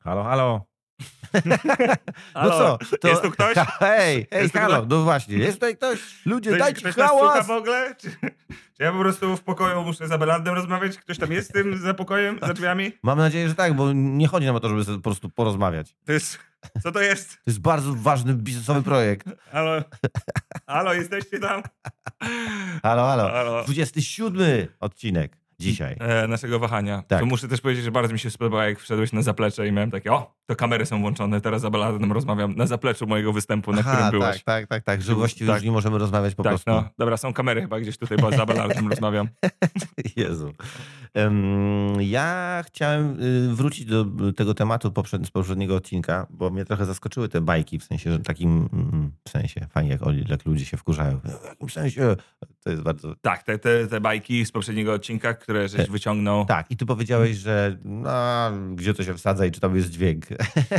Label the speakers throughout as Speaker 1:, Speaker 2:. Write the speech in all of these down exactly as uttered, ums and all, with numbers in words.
Speaker 1: Halo, halo.
Speaker 2: Halo,
Speaker 1: no co? To...
Speaker 2: Jest tu ktoś?
Speaker 1: Hej, hej,
Speaker 2: Jest tu
Speaker 1: halo,
Speaker 2: ktoś?
Speaker 1: no właśnie, jest tutaj ktoś? Ludzie,
Speaker 2: Ktoś,
Speaker 1: dajcie
Speaker 2: ktoś nas słucha
Speaker 1: hałas!
Speaker 2: w ogóle? Czy, czy ja po prostu w pokoju muszę z Abelardem rozmawiać? Ktoś tam jest z tym za pokojem, za drzwiami?
Speaker 1: Mam nadzieję, że tak, bo nie chodzi nam o to, żeby sobie po prostu porozmawiać.
Speaker 2: To jest... Co to jest?
Speaker 1: To jest bardzo ważny biznesowy projekt.
Speaker 2: Halo? Halo, jesteście tam?
Speaker 1: Halo, halo.
Speaker 2: Halo.
Speaker 1: dwudziesty siódmy odcinek dzisiaj.
Speaker 2: E, naszego wahania.
Speaker 1: Tak.
Speaker 2: To muszę też powiedzieć, że bardzo mi się spodobało, jak wszedłeś na zaplecze i miałem takie, o, to kamery są włączone, teraz z Abelardem rozmawiam na zapleczu mojego występu, na
Speaker 1: Aha,
Speaker 2: którym byłeś.
Speaker 1: tak, tak, tak, tak, że właściwie
Speaker 2: tak.
Speaker 1: już nie możemy rozmawiać po
Speaker 2: tak,
Speaker 1: prostu.
Speaker 2: no, dobra, są kamery chyba gdzieś tutaj, bo z Abelardem rozmawiam.
Speaker 1: Jezu. Um, ja chciałem y, wrócić do tego tematu poprzed, z poprzedniego odcinka, bo mnie trochę zaskoczyły te bajki, w sensie, że takim mm, w sensie, fajnie jak, jak ludzie się wkurzają. W jakim sensie? To jest bardzo...
Speaker 2: Tak, te, te, te bajki z poprzedniego odcinka, które żeś wyciągnął.
Speaker 1: Tak, i ty powiedziałeś, że no, gdzie to się wsadza i czy tam jest dźwięk.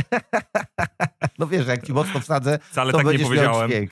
Speaker 1: No wiesz, jak ci mocno wsadzę,
Speaker 2: Wcale
Speaker 1: to
Speaker 2: tak nie
Speaker 1: będziesz miał
Speaker 2: powiedziałem.
Speaker 1: dźwięk.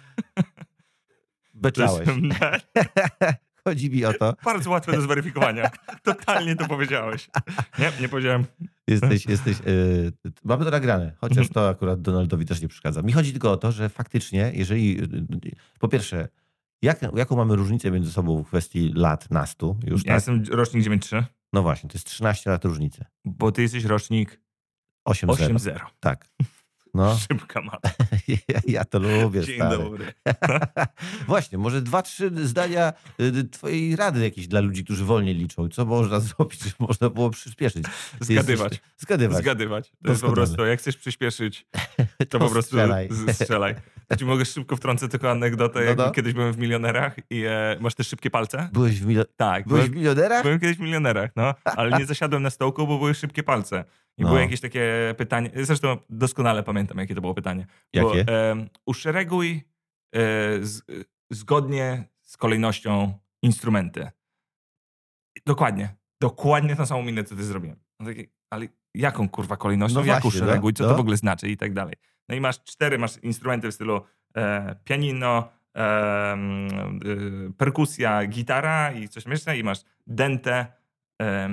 Speaker 1: Beczałeś. Chodzi mi o to.
Speaker 2: Bardzo łatwe do zweryfikowania. Totalnie to powiedziałeś. Nie, nie powiedziałem.
Speaker 1: Jesteś, jesteś, yy, mamy to nagrane, chociaż to akurat Donaldowi też nie przeszkadza. Mi chodzi tylko o to, że faktycznie, jeżeli, yy, po pierwsze, jak, jaką mamy różnicę między sobą w kwestii lat nastu już,
Speaker 2: Ja
Speaker 1: tak?
Speaker 2: jestem rocznik dziewięćdziesiąt trzy.
Speaker 1: No właśnie, to jest trzynaście lat różnicy.
Speaker 2: Bo ty jesteś rocznik
Speaker 1: osiem zero.
Speaker 2: osiem zero.
Speaker 1: Tak. No,
Speaker 2: Szybka mata.
Speaker 1: ja, ja to lubię,
Speaker 2: Dzień
Speaker 1: stary.
Speaker 2: dobry.
Speaker 1: Właśnie, może dwa, trzy zdania y, twojej rady jakieś dla ludzi, którzy wolniej liczą. Co można zrobić, żeby można było przyspieszyć? Ty
Speaker 2: Zgadywać.
Speaker 1: Jesteś, zgadywać.
Speaker 2: Zgadywać. To jest po
Speaker 1: Doskonale.
Speaker 2: prostu, jak chcesz przyspieszyć, to,
Speaker 1: To
Speaker 2: po prostu
Speaker 1: strzelaj.
Speaker 2: z- strzelaj. Ja ci mogę szybko wtrącę tylko anegdotę,
Speaker 1: No,
Speaker 2: jak
Speaker 1: no.
Speaker 2: kiedyś byłem w Milionerach i e, masz te szybkie palce?
Speaker 1: Byłeś w, milio...
Speaker 2: Tak.
Speaker 1: Byłeś w
Speaker 2: Byłem,
Speaker 1: milionerach?
Speaker 2: byłem kiedyś w Milionerach, no, ale nie zasiadłem na stołku, bo były szybkie palce. I
Speaker 1: No.
Speaker 2: było jakieś takie pytanie, zresztą doskonale pamiętam, jakie to było pytanie.
Speaker 1: Jakie?
Speaker 2: Bo, e, uszereguj e, z, zgodnie z kolejnością instrumenty. Dokładnie. Dokładnie tą samą minę, co ty zrobiłem. No takie, ale jaką kurwa kolejnością?
Speaker 1: No
Speaker 2: Jak
Speaker 1: właśnie,
Speaker 2: uszereguj?
Speaker 1: no,
Speaker 2: Co
Speaker 1: no.
Speaker 2: to w ogóle znaczy? I tak dalej. No i masz cztery masz instrumenty w stylu e, pianino, e, e, perkusja, gitara i coś jeszcze. I masz dente, e,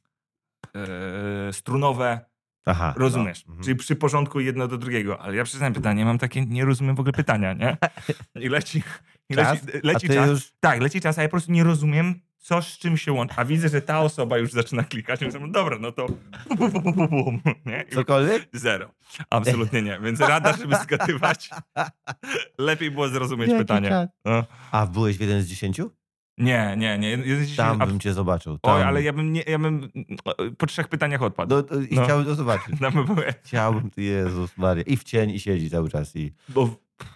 Speaker 2: e, strunowe.
Speaker 1: Aha.
Speaker 2: Rozumiesz?
Speaker 1: No. Mhm.
Speaker 2: Czyli przyporządkuj jedno do drugiego. Ale ja przyznam pytanie, mam takie, nie rozumiem w ogóle pytania, nie? I leci, i
Speaker 1: Czas?
Speaker 2: leci, leci
Speaker 1: A ty
Speaker 2: czas.
Speaker 1: już-
Speaker 2: Tak, leci czas, a ja po prostu nie rozumiem, co z czym się łączy. A widzę, że ta osoba już zaczyna klikać. I myślę, no dobra, no to pu, pu, pu, pu, pu, pu, nie? I
Speaker 1: Cokolwiek?
Speaker 2: zero. Absolutnie nie. Więc rada, żeby zgadywać, lepiej było zrozumieć
Speaker 1: Jaki
Speaker 2: pytanie.
Speaker 1: czad?
Speaker 2: No.
Speaker 1: A byłeś w jeden z dziesięciu?
Speaker 2: Nie, nie, nie. Jest dzisiaj-
Speaker 1: Tam
Speaker 2: a-
Speaker 1: bym cię zobaczył. Tam.
Speaker 2: Oj, ale ja bym, nie, ja bym po trzech pytaniach odpadł.
Speaker 1: No, to, I
Speaker 2: No.
Speaker 1: chciałbym to zobaczyć.
Speaker 2: Tam by były,
Speaker 1: Chciałbym, Jezus Maria. I w cień, i siedzi cały czas. I,
Speaker 2: bo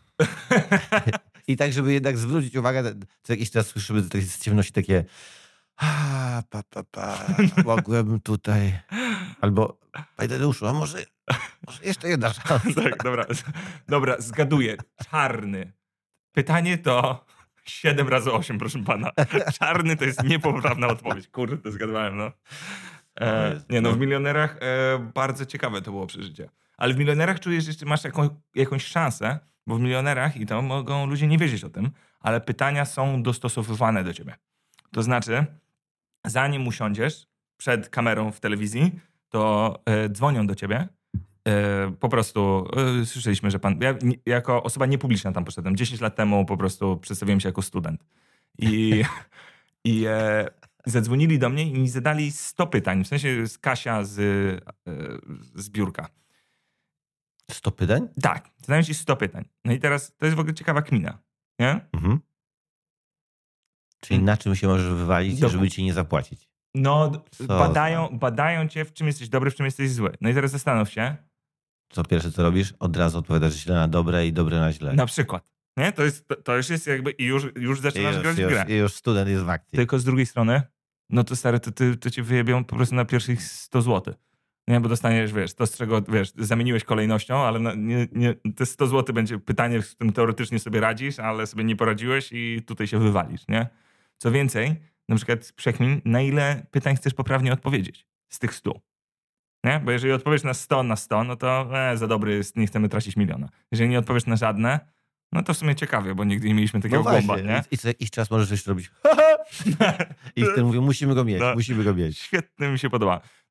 Speaker 1: I tak, żeby jednak zwrócić uwagę, co jakiś czas słyszymy takie z ciemności takie a, pa, pa, pa, mogłem tutaj. Albo, panie Tadeuszu, a może, może jeszcze jedna szansa.
Speaker 2: tak, dobra, dobra, zgaduję. Czarny. Pytanie to siedem razy osiem, proszę pana. Czarny to jest niepoprawna odpowiedź. Kurde, zgadywałem, no. E, nie no, w Milionerach e, bardzo ciekawe to było przeżycie. Ale w Milionerach czujesz, że jeszcze masz jaką, jakąś szansę, bo w Milionerach, i to mogą ludzie nie wiedzieć o tym, ale pytania są dostosowywane do ciebie. To znaczy, zanim usiądziesz przed kamerą w telewizji, to e, dzwonią do ciebie. E, po prostu e, słyszeliśmy, że pan... Ja nie, jako osoba niepubliczna tam poszedłem. dziesięć lat temu po prostu przedstawiłem się jako student. I, i e, zadzwonili do mnie i mi zadali sto pytań. W sensie z Kasia z, e, z biurka.
Speaker 1: Sto pytań?
Speaker 2: Tak, zadają ci sto pytań. No i teraz to jest w ogóle ciekawa kmina. Nie?
Speaker 1: Mhm. Czyli na czym się możesz wywalić,
Speaker 2: Dobra.
Speaker 1: żeby ci nie zapłacić?
Speaker 2: No,
Speaker 1: Co
Speaker 2: badają, badają cię, w czym jesteś dobry, w czym jesteś zły. No i teraz zastanów się,
Speaker 1: Co pierwsze, co robisz? Od razu odpowiadasz źle na dobre i dobre na źle.
Speaker 2: na przykład. Nie? To, jest, to, to już jest jakby, i już, już
Speaker 1: I
Speaker 2: zaczynasz
Speaker 1: już,
Speaker 2: grać w
Speaker 1: już,
Speaker 2: grę.
Speaker 1: i już student jest w akcji.
Speaker 2: Tylko z drugiej strony, no to stary, to, ty, to cię wyjebią po prostu na pierwszych sto złotych. Nie, bo dostaniesz, wiesz, to z czego, wiesz, zamieniłeś kolejnością, ale na, nie, nie, te sto złotych będzie pytanie, z którym teoretycznie sobie radzisz, ale sobie nie poradziłeś i tutaj się wywalisz, nie? Co więcej, na przykład przekmin, na ile pytań chcesz poprawnie odpowiedzieć z tych stu. Nie? Bo jeżeli odpowiesz na sto na sto, no to e, za dobry jest, nie chcemy tracić miliona. Jeżeli nie odpowiesz na żadne, no to w sumie ciekawie, bo nigdy nie mieliśmy takiego
Speaker 1: No
Speaker 2: głąba,
Speaker 1: właśnie.
Speaker 2: nie?
Speaker 1: I co jakiś czas możesz coś robić. I wtedy mówię, musimy go mieć,
Speaker 2: No.
Speaker 1: musimy go mieć.
Speaker 2: Świetnie mi się podoba.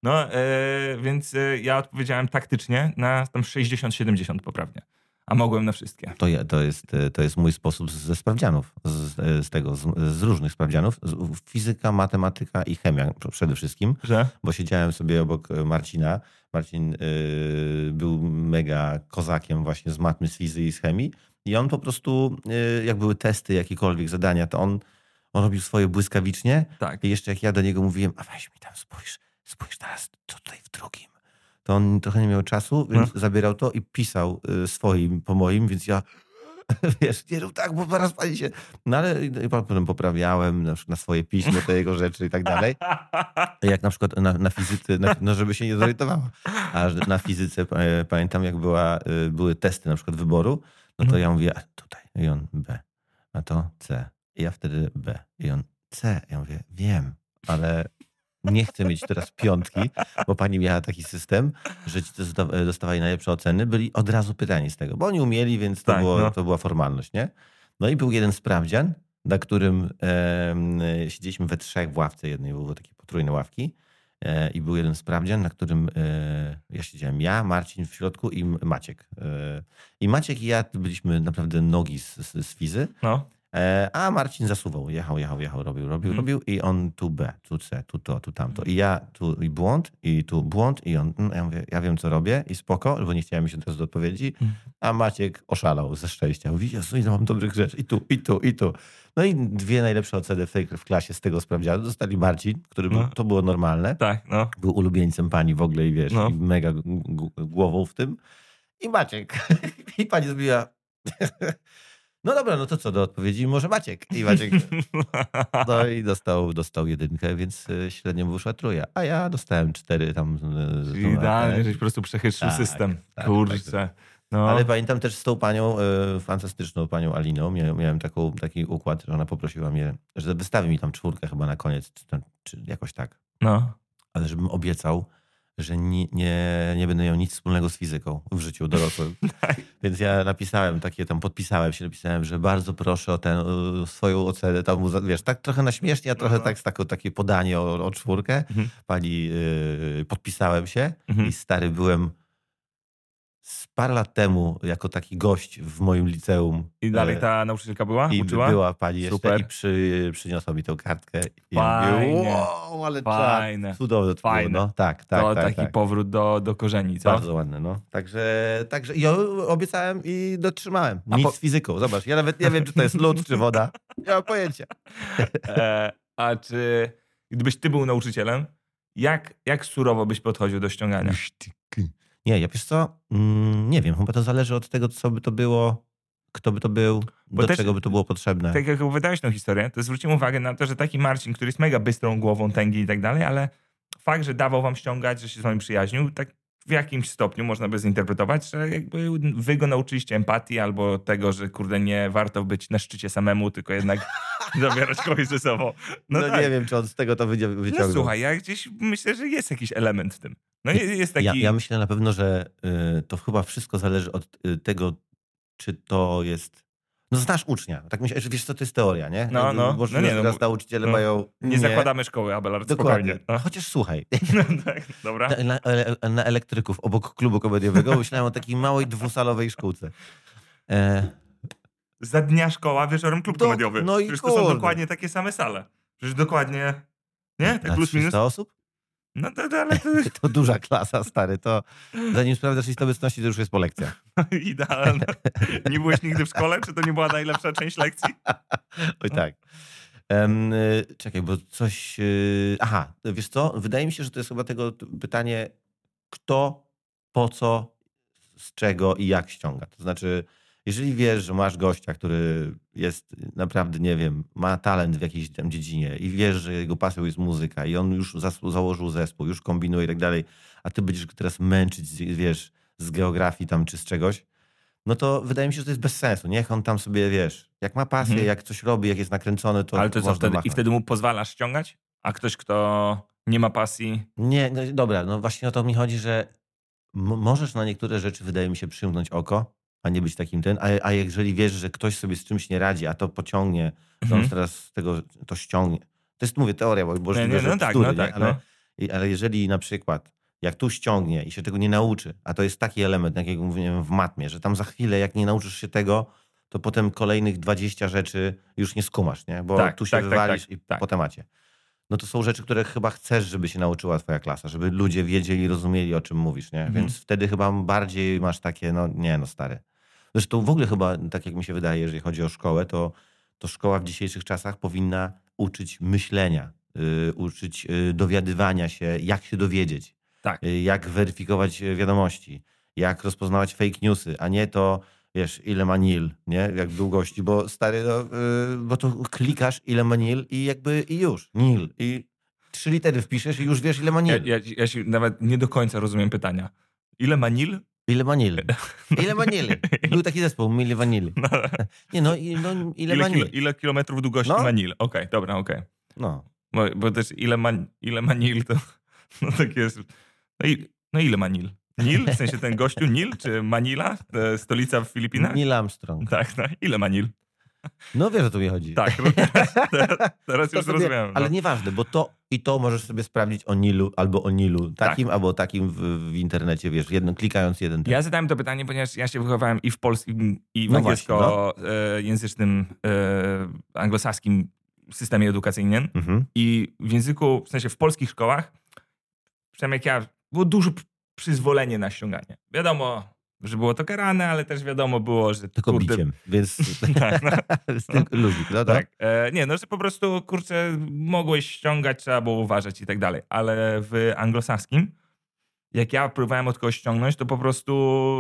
Speaker 2: No, e, więc e, ja odpowiedziałem taktycznie na tam sześćdziesiąt siedemdziesiąt poprawnie. A mogłem na wszystkie.
Speaker 1: To, ja, to, jest, to jest mój sposób ze sprawdzianów, z, z tego, z, z różnych sprawdzianów. Z, fizyka, matematyka i chemia przede wszystkim.
Speaker 2: Że?
Speaker 1: Bo siedziałem sobie obok Marcina. Marcin y, był mega kozakiem właśnie z matmy, z fizy i z chemii. I on po prostu, y, jak były testy, jakiekolwiek zadania, to on, on robił swoje błyskawicznie.
Speaker 2: Tak.
Speaker 1: I jeszcze jak ja do niego mówiłem, a weź mi tam spójrz, spójrz teraz, co tutaj w drugim. To on trochę nie miał czasu, więc no. zabierał to i pisał y, swoim po moim, więc ja, wiesz, nie rób tak, bo zaraz pani się... No ale i potem poprawiałem na, na swoje pismo te jego rzeczy i tak dalej. Jak na przykład na, na fizyce, na, no żeby się nie zorientowała. A na fizyce pamiętam, jak była, były testy na przykład wyboru, no to ja mówię, a tutaj, i on B, a to C. I ja wtedy B, i on C. Ja mówię, wiem, ale... Nie chcę mieć teraz piątki, bo pani miała taki system, że ci, co dostawali najlepsze oceny, byli od razu pytani z tego, bo oni umieli, więc to,
Speaker 2: tak,
Speaker 1: było,
Speaker 2: no.
Speaker 1: to była formalność, nie? No i był jeden sprawdzian, na którym e, siedzieliśmy we trzech w ławce jednej, były takie potrójne ławki e, i był jeden sprawdzian, na którym e, ja siedziałem, ja, Marcin w środku i Maciek. E, I Maciek i ja byliśmy naprawdę nogi z, z, z fizy.
Speaker 2: No.
Speaker 1: A Marcin zasuwał, jechał, jechał, jechał, robił, robił, hmm. robił i on tu B, tu C, tu to, tu tamto. I ja tu i błąd, i tu błąd, i on, ja mówię, ja wiem co robię i spoko, bo nie chciałem mi się teraz do odpowiedzi, hmm. a Maciek oszalał ze szczęścia. Mówi, Jezu, ile mam dobrych rzeczy, i tu, i tu, i tu. No i dwie najlepsze oceny w tej w klasie z tego sprawdzianu dostali Marcin, który no. był, to było normalne.
Speaker 2: Tak, no.
Speaker 1: Był ulubieńcem pani w ogóle i wiesz, no. i mega głową w tym. I Maciek. I pani zrobiła... No dobra, no to co do odpowiedzi? Może Maciek. I Maciek no i dostał, dostał jedynkę, więc średnio mu wyszła trójka. A ja dostałem cztery tam.
Speaker 2: Idealnie, żeś po prostu przechytrzył tak, system. Tak, kurczę. Tak. No.
Speaker 1: Ale pamiętam też z tą panią, y, fantastyczną panią Aliną, miałem, miałem taką, taki układ, że ona poprosiła mnie, że wystawi mi tam czwórkę chyba na koniec, czy, czy jakoś tak.
Speaker 2: No.
Speaker 1: Ale żebym obiecał, że nie, nie, nie będę miał nic wspólnego z fizyką w życiu dorosłym.
Speaker 2: tak.
Speaker 1: Więc ja napisałem takie, tam podpisałem się, napisałem, że bardzo proszę o tę swoją ocenę. Tam, wiesz, tak trochę na śmiesznie, a trochę no. tak z taką, takie podanie o, o czwórkę. Mhm. Pani, yy, podpisałem się mhm. i stary byłem z parę lat temu jako taki gość w moim liceum.
Speaker 2: I dalej ta nauczycielka była?
Speaker 1: I
Speaker 2: uczyła?
Speaker 1: była pani
Speaker 2: Super.
Speaker 1: jeszcze i przy, przyniosła mi tę kartkę. I
Speaker 2: Fajnie.
Speaker 1: Mówię, wow, ale
Speaker 2: Fajne.
Speaker 1: Czad, cudowne to
Speaker 2: Fajne.
Speaker 1: było. No, tak, tak,
Speaker 2: to
Speaker 1: tak,
Speaker 2: taki
Speaker 1: tak.
Speaker 2: powrót do, do korzeni, co?
Speaker 1: Bardzo ładne, no. Także, także ja obiecałem i dotrzymałem. Nic po... z fizyką. Zobacz, ja nawet nie wiem, czy to jest lód, czy woda. Nie mam pojęcia.
Speaker 2: e, a czy gdybyś ty był nauczycielem, jak, jak surowo byś podchodził do ściągania?
Speaker 1: Nie, ja wiesz co, mm, nie wiem, chyba to zależy od tego, co by to było, kto by to był, Bo do też, czego by to było potrzebne.
Speaker 2: Tak jak opowiadałeś tą historię, to zwróciłem uwagę na to, że taki Marcin, który jest mega bystrą głową, tęgi i tak dalej, ale fakt, że dawał wam ściągać, że się z wami przyjaźnił, tak w jakimś stopniu można by zinterpretować, że jakby wy go nauczyliście empatii albo tego, że kurde nie warto być na szczycie samemu, tylko jednak zabierać kogoś ze sobą. No,
Speaker 1: no tak. Nie wiem, czy on z tego to wyciągnął.
Speaker 2: No słuchaj, ja gdzieś myślę, że jest jakiś element w tym. No jest taki...
Speaker 1: ja, ja myślę na pewno, że y, to chyba wszystko zależy od y, tego, czy to jest... No znasz ucznia. Tak myślę, że wiesz co, to jest teoria, nie?
Speaker 2: No, no.
Speaker 1: Bo
Speaker 2: no nie, no,
Speaker 1: nauczyciele
Speaker 2: no,
Speaker 1: mają...
Speaker 2: Nie, nie zakładamy szkoły, Abelard,
Speaker 1: dokładnie.
Speaker 2: No.
Speaker 1: Chociaż słuchaj.
Speaker 2: No tak, dobra.
Speaker 1: Na, na, na elektryków obok klubu komediowego myślałem o takiej małej dwusalowej szkółce. E...
Speaker 2: Za dnia szkoła, wieczorem klub
Speaker 1: Do,
Speaker 2: komediowy.
Speaker 1: No i
Speaker 2: Przecież to są dokładnie takie same sale. Przecież dokładnie... Nie? Tak plus minus.
Speaker 1: trzysta osób?
Speaker 2: No to, to ale to...
Speaker 1: to duża klasa, stary. To zanim sprawdzasz listę obecności, to już jest po lekcjach.
Speaker 2: Idealne. Nie byłeś nigdy w szkole? Czy to nie była najlepsza część lekcji?
Speaker 1: Oj tak. Um, czekaj, bo coś... Yy, aha, wiesz co? Wydaje mi się, że to jest chyba tego pytanie, kto, po co, z czego i jak ściąga. To znaczy, jeżeli wiesz, że masz gościa, który jest naprawdę, nie wiem, ma talent w jakiejś tam dziedzinie i wiesz, że jego pasją jest muzyka i on już założył zespół, już kombinuje i tak dalej, a ty będziesz go teraz męczyć, wiesz, z geografii tam czy z czegoś, no to wydaje mi się, że to jest bez sensu. Niech on tam sobie, wiesz, jak ma pasję, hmm. jak coś robi, jak jest nakręcony, to
Speaker 2: ale to co, wtedy, i wtedy mu pozwalasz ściągać? A ktoś, kto nie ma pasji?
Speaker 1: Nie, no, dobra, no właśnie o to mi chodzi, że m- możesz na niektóre rzeczy, wydaje mi się, przymknąć oko, a nie być takim ten, a, a jeżeli wiesz, że ktoś sobie z czymś nie radzi, a to pociągnie, to on
Speaker 2: Mhm.
Speaker 1: teraz z tego to ściągnie. To jest, mówię, teoria, bo
Speaker 2: Nie,
Speaker 1: możliwe,
Speaker 2: nie,
Speaker 1: że
Speaker 2: no tak,
Speaker 1: bzdury,
Speaker 2: no
Speaker 1: nie?
Speaker 2: tak,
Speaker 1: ale
Speaker 2: no.
Speaker 1: I, ale jeżeli na przykład jak tu ściągnie i się tego nie nauczy, a to jest taki element, jakiego mówiłem w matmie, że tam za chwilę jak nie nauczysz się tego, to potem kolejnych dwadzieścia rzeczy już nie skumasz, nie? Bo
Speaker 2: Tak,
Speaker 1: tu się
Speaker 2: tak,
Speaker 1: wywalisz
Speaker 2: tak, tak,
Speaker 1: i
Speaker 2: tak.
Speaker 1: po temacie. No to są rzeczy, które chyba chcesz, żeby się nauczyła twoja klasa, żeby ludzie wiedzieli, rozumieli, o czym mówisz, nie?
Speaker 2: Mhm.
Speaker 1: Więc wtedy chyba bardziej masz takie, no nie, no stary. Zresztą w ogóle chyba, tak jak mi się wydaje, jeżeli chodzi o szkołę, to, to szkoła w dzisiejszych czasach powinna uczyć myślenia, yy, uczyć yy, dowiadywania się, jak się dowiedzieć,
Speaker 2: Tak.
Speaker 1: yy, jak weryfikować wiadomości, jak rozpoznawać fake newsy, a nie to, wiesz, ile ma nil, nie? Jak długości, bo stary, no, yy, bo to klikasz ile ma nil i jakby i już, nil. I trzy litery wpiszesz i już wiesz, ile ma
Speaker 2: Ja,
Speaker 1: nil.
Speaker 2: ja, ja się nawet nie do końca rozumiem pytania. Ile ma Nil?
Speaker 1: Ile ma nil? Ile ma nil? Był taki zespół, Mili Vanilli.
Speaker 2: No,
Speaker 1: Nie no, i- no ile,
Speaker 2: ile,
Speaker 1: ma
Speaker 2: kilo,
Speaker 1: nil?
Speaker 2: ile kilometrów długości
Speaker 1: No.
Speaker 2: ma Nil? Okej, dobra, okej.
Speaker 1: No.
Speaker 2: Bo, bo też ile ma, ile ma Nil, to no tak jest. No, i, no ile ma Nil? Nil? W sensie ten gościu Nil? Czy Manila? To stolica w Filipinach?
Speaker 1: Neil Armstrong.
Speaker 2: Tak, no. Ile ma Nil?
Speaker 1: No wiesz, o co mi chodzi.
Speaker 2: Tak, no teraz, teraz, teraz
Speaker 1: To
Speaker 2: już
Speaker 1: sobie,
Speaker 2: rozumiem. No.
Speaker 1: ale nieważne, bo to i to możesz sobie sprawdzić o Nilu albo o Nilu. Takim albo takim w, w internecie, wiesz, jedno, klikając jeden tekst.
Speaker 2: Ja zadałem to pytanie, ponieważ ja się wychowałem i w polskim, i w
Speaker 1: No
Speaker 2: angielskojęzycznym, e, anglosaskim systemie edukacyjnym.
Speaker 1: Mhm.
Speaker 2: I w języku, w sensie w polskich szkołach, przynajmniej jak ja, było dużo p- przyzwolenie na ściąganie. Wiadomo, że było to karane, ale też wiadomo było, że
Speaker 1: Tylko
Speaker 2: kurde,
Speaker 1: biciem, więc
Speaker 2: Tak, no.
Speaker 1: z tym luzik, no tak.
Speaker 2: Tak. E, nie, no że po prostu, kurczę, mogłeś ściągać, trzeba było uważać i tak dalej. Ale w anglosaskim, jak ja próbowałem od kogoś ściągnąć, to po prostu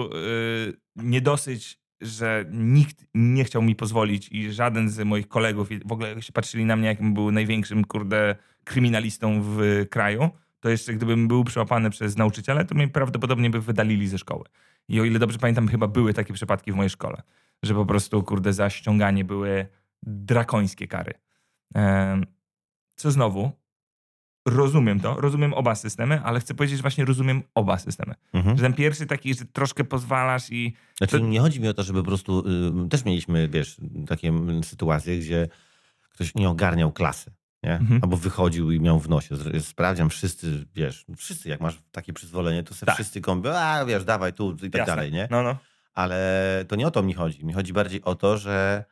Speaker 2: yy, nie dosyć, że nikt nie chciał mi pozwolić i żaden z moich kolegów, i w ogóle się patrzyli na mnie, jakbym był największym, kurde, kryminalistą w kraju, to jeszcze gdybym był przyłapany przez nauczyciela, to mnie prawdopodobnie by wydalili ze szkoły. I o ile dobrze pamiętam, chyba były takie przypadki w mojej szkole, że po prostu, kurde, za ściąganie były drakońskie kary. Em, Co znowu, rozumiem to, rozumiem oba systemy, ale chcę powiedzieć, że właśnie rozumiem oba systemy.
Speaker 1: Mhm.
Speaker 2: Że ten pierwszy taki, że troszkę pozwalasz i...
Speaker 1: Znaczy,
Speaker 2: to-
Speaker 1: nie chodzi mi o to, żeby po prostu... Y, też mieliśmy, wiesz, takie mm, sytuacje, gdzie ktoś nie ogarniał klasy, nie?
Speaker 2: Mhm.
Speaker 1: Albo wychodził i miał w nosie. Z- Sprawdzian, wszyscy, wiesz, wszyscy jak masz takie przyzwolenie, to sobie
Speaker 2: Tak.
Speaker 1: wszyscy kombią, a wiesz, dawaj tu i tak
Speaker 2: Jasne.
Speaker 1: dalej, nie?
Speaker 2: No, no.
Speaker 1: Ale to nie o to mi chodzi. Mi chodzi bardziej o to, że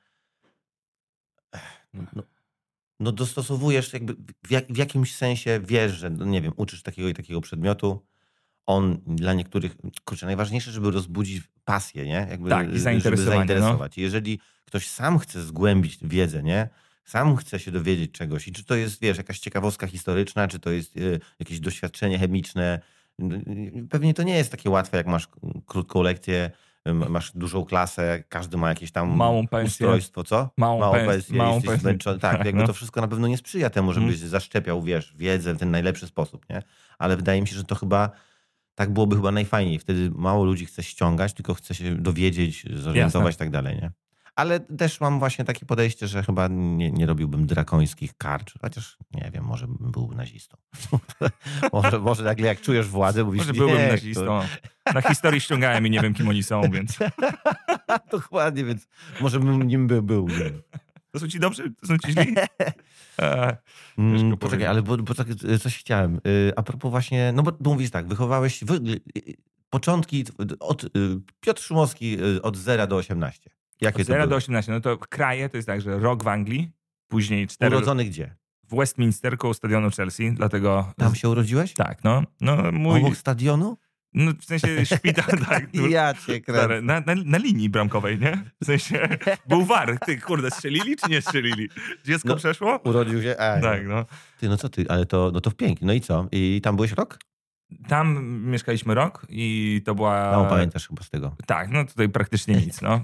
Speaker 1: no, no dostosowujesz jakby w, jak, w jakimś sensie, wiesz, że no nie wiem, uczysz takiego i takiego przedmiotu. On dla niektórych, kurczę, najważniejsze, żeby rozbudzić pasję, nie? Jakby,
Speaker 2: Tak, i
Speaker 1: żeby
Speaker 2: zainteresowanie,
Speaker 1: zainteresować. Jeżeli ktoś sam chce zgłębić wiedzę, nie? Sam chce się dowiedzieć czegoś i czy to jest, wiesz, jakaś ciekawostka historyczna, czy to jest y, jakieś doświadczenie chemiczne. Y, Pewnie to nie jest takie łatwe, jak masz krótką lekcję, y, masz dużą klasę, każdy ma jakieś tam
Speaker 2: Małą pensję.
Speaker 1: ustrojstwo, co?
Speaker 2: Małą pens-
Speaker 1: pensję,
Speaker 2: małą
Speaker 1: jesteś
Speaker 2: pensję.
Speaker 1: zmęczony. Tak,
Speaker 2: Tak,
Speaker 1: jakby
Speaker 2: no.
Speaker 1: to wszystko na pewno nie sprzyja temu, żebyś
Speaker 2: Mhm.
Speaker 1: zaszczepiał, wiesz, wiedzę w ten najlepszy sposób, nie? Ale wydaje mi się, że to chyba tak byłoby chyba najfajniej. Wtedy mało ludzi chce ściągać, tylko chce się dowiedzieć, zorientować
Speaker 2: Jasne.
Speaker 1: i tak dalej, nie? Ale też mam właśnie takie podejście, że chyba nie, nie robiłbym drakońskich kar, chociaż nie wiem, może bym był nazistą. może, może nagle jak czujesz władzę, mówisz,
Speaker 2: Może
Speaker 1: nie,
Speaker 2: byłbym
Speaker 1: to-
Speaker 2: nazistą. Na historii ściągałem i nie wiem, kim oni są, więc...
Speaker 1: Dokładnie, więc może bym nim by był. Nie wiem.
Speaker 2: To są ci dobrzy? To są ci źli? E,
Speaker 1: Mm,
Speaker 2: Ciężko
Speaker 1: poczekaj,
Speaker 2: powiedzieć.
Speaker 1: ale bo, bo tak, y, coś chciałem. Y, A propos właśnie, no bo, bo mówisz tak, wychowałeś wy, y, y, początki od y, Piotr Szumowski y, od zera do osiemnastu. Jakie
Speaker 2: Od
Speaker 1: to
Speaker 2: zera
Speaker 1: były?
Speaker 2: do osiemnastu. No to kraje to jest tak, że rok w Anglii, później cztery
Speaker 1: Urodzony gdzie?
Speaker 2: w Westminster koło stadionu Chelsea, dlatego...
Speaker 1: Tam się urodziłeś?
Speaker 2: Tak, no. No mój...
Speaker 1: Obok stadionu?
Speaker 2: No w sensie szpital, tak. no,
Speaker 1: Ja cię kręcę.
Speaker 2: stary, na, na, na linii bramkowej, nie? W sensie był war. Ty, kurde, strzelili czy nie strzelili? Dziecko
Speaker 1: No.
Speaker 2: przeszło?
Speaker 1: Urodził się? A,
Speaker 2: Tak, no.
Speaker 1: Ty, no co ty, ale to, no to pięknie. No i co? I tam byłeś rok?
Speaker 2: Tam mieszkaliśmy rok i to była...
Speaker 1: No, pamiętasz chyba z tego.
Speaker 2: Tak, no tutaj praktycznie nic, no.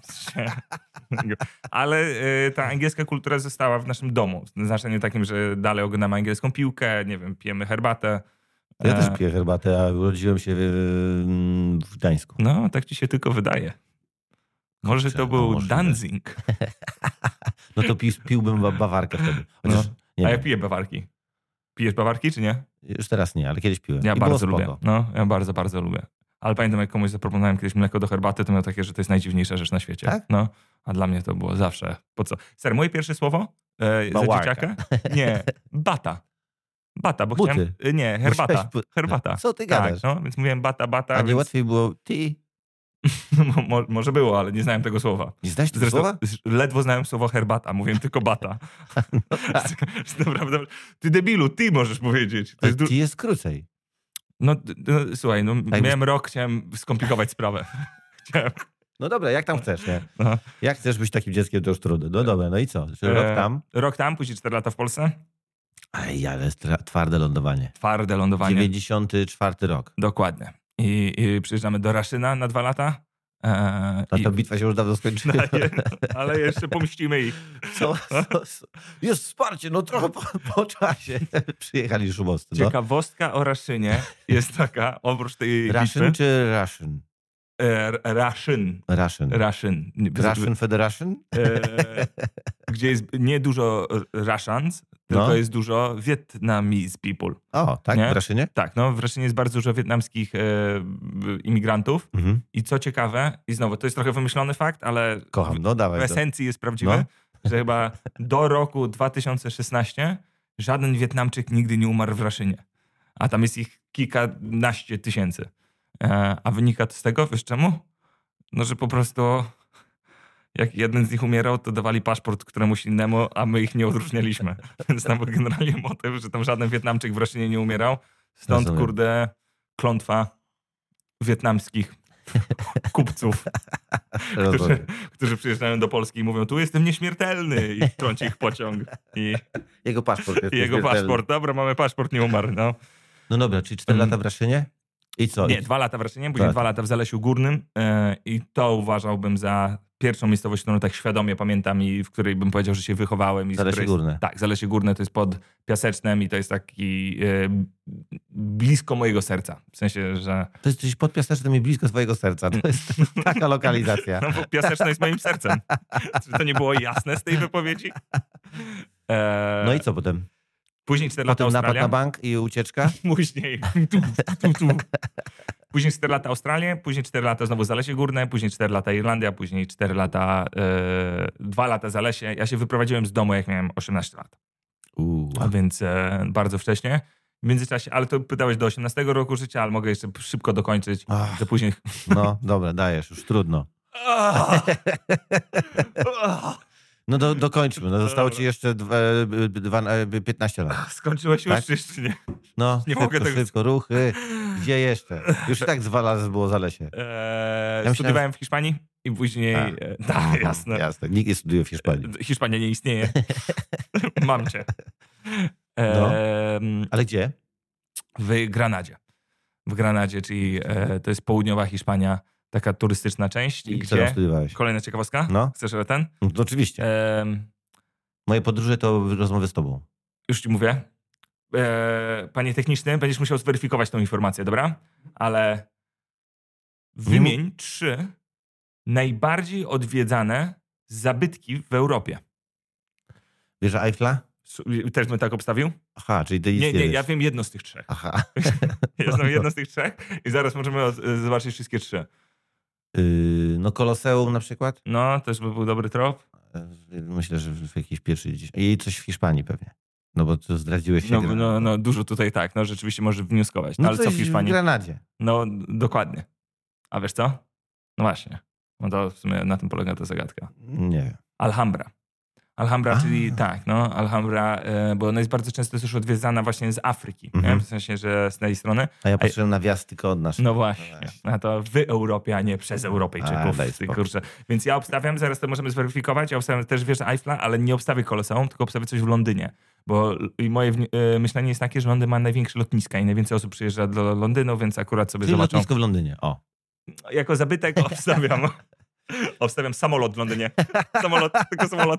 Speaker 2: Ale y, ta angielska kultura została w naszym domu. W znaczeniu takim, że dalej oglądamy angielską piłkę, nie wiem, pijemy herbatę.
Speaker 1: Ja
Speaker 2: E,
Speaker 1: też piję herbatę, a urodziłem się w, w Gdańsku.
Speaker 2: No, tak ci się tylko wydaje. Może
Speaker 1: Kurczę,
Speaker 2: to
Speaker 1: no
Speaker 2: był
Speaker 1: możliwe.
Speaker 2: Danzig.
Speaker 1: No to pi, piłbym ba- bawarkę wtedy. Chociaż, nie
Speaker 2: A ja
Speaker 1: wiem,
Speaker 2: piję bawarki. Pijesz bawarki, czy nie?
Speaker 1: już teraz nie, ale kiedyś piłem.
Speaker 2: Ja
Speaker 1: I
Speaker 2: bardzo
Speaker 1: było
Speaker 2: lubię.
Speaker 1: spoko.
Speaker 2: No, ja bardzo, bardzo lubię. Ale pamiętam, jak komuś zaproponowałem kiedyś mleko do herbaty, to miał takie, że to jest najdziwniejsza rzecz na świecie.
Speaker 1: Tak?
Speaker 2: No, a dla mnie to było zawsze. Po co? Ser, moje pierwsze słowo e, za
Speaker 1: Bawarka.
Speaker 2: dzieciaka? Nie, bata. Bata, bo
Speaker 1: Buty.
Speaker 2: chciałem... Nie, herbata.
Speaker 1: Musiałeś bu-
Speaker 2: Herbata.
Speaker 1: Co ty gadasz?
Speaker 2: Tak, no, więc mówiłem bata, bata.
Speaker 1: A nie
Speaker 2: więc...
Speaker 1: łatwiej było ty?
Speaker 2: No, mo- może było, ale nie znałem tego słowa.
Speaker 1: Nie znasz tego
Speaker 2: Zresztą
Speaker 1: słowa?
Speaker 2: ledwo znałem słowo herbata, mówiłem tylko bata.
Speaker 1: No tak.
Speaker 2: Naprawdę, ty debilu, ty możesz powiedzieć. To
Speaker 1: Ale
Speaker 2: jest du-
Speaker 1: ty jest krócej.
Speaker 2: no, d- no, słuchaj, no,
Speaker 1: Tak
Speaker 2: miałem rok, chciałem skomplikować sprawę. Chciałem.
Speaker 1: No dobra, jak tam chcesz, nie?
Speaker 2: No.
Speaker 1: Jak chcesz być takim dzieckiem, to już trudno. No dobra, no i co? Czy rok
Speaker 2: E,
Speaker 1: tam?
Speaker 2: Rok tam, później cztery lata w Polsce.
Speaker 1: Aj, ale tra- twarde lądowanie.
Speaker 2: Twarde lądowanie.
Speaker 1: dziewięćdziesiąty czwarty rok.
Speaker 2: Dokładnie. I, I przyjeżdżamy do Raszyna na dwa lata. E,
Speaker 1: A
Speaker 2: i-
Speaker 1: ta bitwa się już dawno skończyła.
Speaker 2: No, nie, ale jeszcze pomścimy ich.
Speaker 1: Co, co, co? Jest wsparcie, no trochę po, po czasie. Przyjechali szumowscy. No.
Speaker 2: Ciekawostka o Raszynie jest taka, oprócz tej
Speaker 1: Russian
Speaker 2: bitwy,
Speaker 1: czy Russian?
Speaker 2: e, Raszyn.
Speaker 1: Russian.
Speaker 2: Raszyn.
Speaker 1: Russian Federation?
Speaker 2: E, gdzie jest nie dużo Russians, tylko
Speaker 1: No.
Speaker 2: jest dużo Vietnamese people.
Speaker 1: O, tak?
Speaker 2: Nie?
Speaker 1: W Raszynie?
Speaker 2: Tak, no w Raszynie jest bardzo dużo wietnamskich e, imigrantów.
Speaker 1: Mhm.
Speaker 2: I co ciekawe, i znowu, to jest trochę wymyślony fakt, ale
Speaker 1: Kocham, no
Speaker 2: w
Speaker 1: dawaj. to.
Speaker 2: esencji jest prawdziwy,
Speaker 1: No.
Speaker 2: że chyba do roku dwa tysiące szesnastego żaden Wietnamczyk nigdy nie umarł w Raszynie. A tam jest ich kilkanaście tysięcy. E, a wynika to z tego, wiesz czemu? No, że po prostu jak jeden z nich umierał, to dawali paszport któremuś innemu, a my ich nie odróżnialiśmy. Więc tam był generalnie motyw, że tam żaden Wietnamczyk w Raszynie nie umierał. Stąd,
Speaker 1: Rozumiem.
Speaker 2: kurde, klątwa wietnamskich kupców, którzy,
Speaker 1: Rozumiem.
Speaker 2: którzy przyjeżdżają do Polski i mówią, tu jestem nieśmiertelny i trąci ich pociąg. I,
Speaker 1: Jego paszport jest
Speaker 2: i jego
Speaker 1: nieśmiertelny.
Speaker 2: paszport. Dobra, mamy paszport, nie umarł. No.
Speaker 1: No dobra, czyli cztery
Speaker 2: Mm.
Speaker 1: lata w Raszynie? I co?
Speaker 2: Nie,
Speaker 1: I...
Speaker 2: dwa lata w Raszynie, później
Speaker 1: Tak.
Speaker 2: dwa lata w Zalesiu Górnym e, i to uważałbym za pierwszą miejscowość, którą tak świadomie pamiętam i w której bym powiedział, że się wychowałem. I z
Speaker 1: Zalesie
Speaker 2: której
Speaker 1: Górne.
Speaker 2: Jest, tak, Zalesie Górne to jest pod Piasecznem i to jest taki e, blisko mojego serca. W sensie, że
Speaker 1: To jest coś pod Piasecznem i blisko swojego serca. To jest taka lokalizacja.
Speaker 2: no, bo Piaseczno jest moim sercem. Czy to nie było jasne z tej wypowiedzi? E,
Speaker 1: No i co potem?
Speaker 2: Później cztery lata
Speaker 1: Potem napad
Speaker 2: Australia.
Speaker 1: na bank i ucieczka?
Speaker 2: Później. Tu, tu, tu. Później cztery lata Australia, później cztery lata znowu Zalesie Górne, później cztery lata Irlandia, później cztery lata, e, dwa lata Zalesie. Ja się wyprowadziłem z domu, jak miałem osiemnaście lat.
Speaker 1: Uuu.
Speaker 2: A więc e, bardzo wcześnie. W międzyczasie, ale to pytałeś do osiemnastego roku życia, ale mogę jeszcze szybko dokończyć,
Speaker 1: Ach.
Speaker 2: że później...
Speaker 1: No, dobra, dajesz, już trudno. No do, dokończmy. No, zostało ci jeszcze dwa, dwa, piętnaście lat.
Speaker 2: Skończyłeś już,
Speaker 1: Tak?
Speaker 2: czy jeszcze nie?
Speaker 1: No,
Speaker 2: Nie
Speaker 1: szybko,
Speaker 2: mogę tego-
Speaker 1: szybko, ruchy. Gdzie jeszcze? Już i tak dwa razy było Zalesie.
Speaker 2: Eee,
Speaker 1: myślałem,
Speaker 2: studiowałem w Hiszpanii i później...
Speaker 1: A.
Speaker 2: E, tak, jasne.
Speaker 1: Jasne, nikt nie studiuje w Hiszpanii.
Speaker 2: Hiszpania nie istnieje. Mam cię.
Speaker 1: No.
Speaker 2: Ehm,
Speaker 1: Ale gdzie?
Speaker 2: w Granadzie. W Granadzie, czyli e, to jest południowa Hiszpania, taka turystyczna część.
Speaker 1: I co tam
Speaker 2: gdzie...
Speaker 1: studiowałeś?
Speaker 2: Kolejna ciekawostka?
Speaker 1: No,
Speaker 2: Chcesz o ten?
Speaker 1: no to oczywiście.
Speaker 2: Ehm,
Speaker 1: Moje podróże to rozmowy z tobą.
Speaker 2: już ci mówię. E, panie techniczny, będziesz musiał zweryfikować tą informację, dobra? Ale wymień trzy najbardziej odwiedzane zabytki w Europie.
Speaker 1: Wieża Eiffla?
Speaker 2: S- Też bym tak obstawił?
Speaker 1: Aha, czyli ty nic
Speaker 2: Nie, nie,
Speaker 1: wiesz.
Speaker 2: ja wiem jedno z tych trzech.
Speaker 1: Aha.
Speaker 2: Ja znam jedno z tych trzech i zaraz możemy od, zobaczyć wszystkie trzy.
Speaker 1: Yy, no Koloseum na przykład?
Speaker 2: No, też by był dobry trop.
Speaker 1: Yy, Myślę, że w jakiś pierwszy gdzieś. I coś w Hiszpanii pewnie. No bo tu zdradziłeś się.
Speaker 2: No,
Speaker 1: gra-
Speaker 2: no, no dużo tutaj tak, no rzeczywiście może wnioskować. No,
Speaker 1: no
Speaker 2: ale co
Speaker 1: coś
Speaker 2: w Hiszpanii?
Speaker 1: w Granadzie.
Speaker 2: No dokładnie. A wiesz co? No właśnie. No to w sumie na tym polega ta zagadka.
Speaker 1: Nie wiem.
Speaker 2: Alhambra. Alhambra,
Speaker 1: A.
Speaker 2: czyli tak, no, Alhambra, e, bo ona jest bardzo często też odwiedzana właśnie z Afryki,
Speaker 1: Mhm.
Speaker 2: nie? W sensie, że z tej strony.
Speaker 1: A ja patrzyłem na wjazd tylko od naszych.
Speaker 2: No właśnie,
Speaker 1: No właśnie.
Speaker 2: a to w Europie, a nie przez
Speaker 1: A,
Speaker 2: Europejczyków.
Speaker 1: daj
Speaker 2: Ty,
Speaker 1: spokój.
Speaker 2: kurczę. Więc ja obstawiam, zaraz to możemy zweryfikować, ja obstawiam też wieżę Eiffla, ale nie obstawię Koloseum, tylko obstawię coś w Londynie. Bo l- i moje wni- e, myślenie jest takie, że Londyn ma największe lotniska i najwięcej osób przyjeżdża do Londynu, więc akurat sobie
Speaker 1: Czyli
Speaker 2: zobaczą.
Speaker 1: lotnisko w Londynie. O.
Speaker 2: Jako zabytek obstawiam. Obstawiam samolot w Londynie. Samolot, tylko samolot.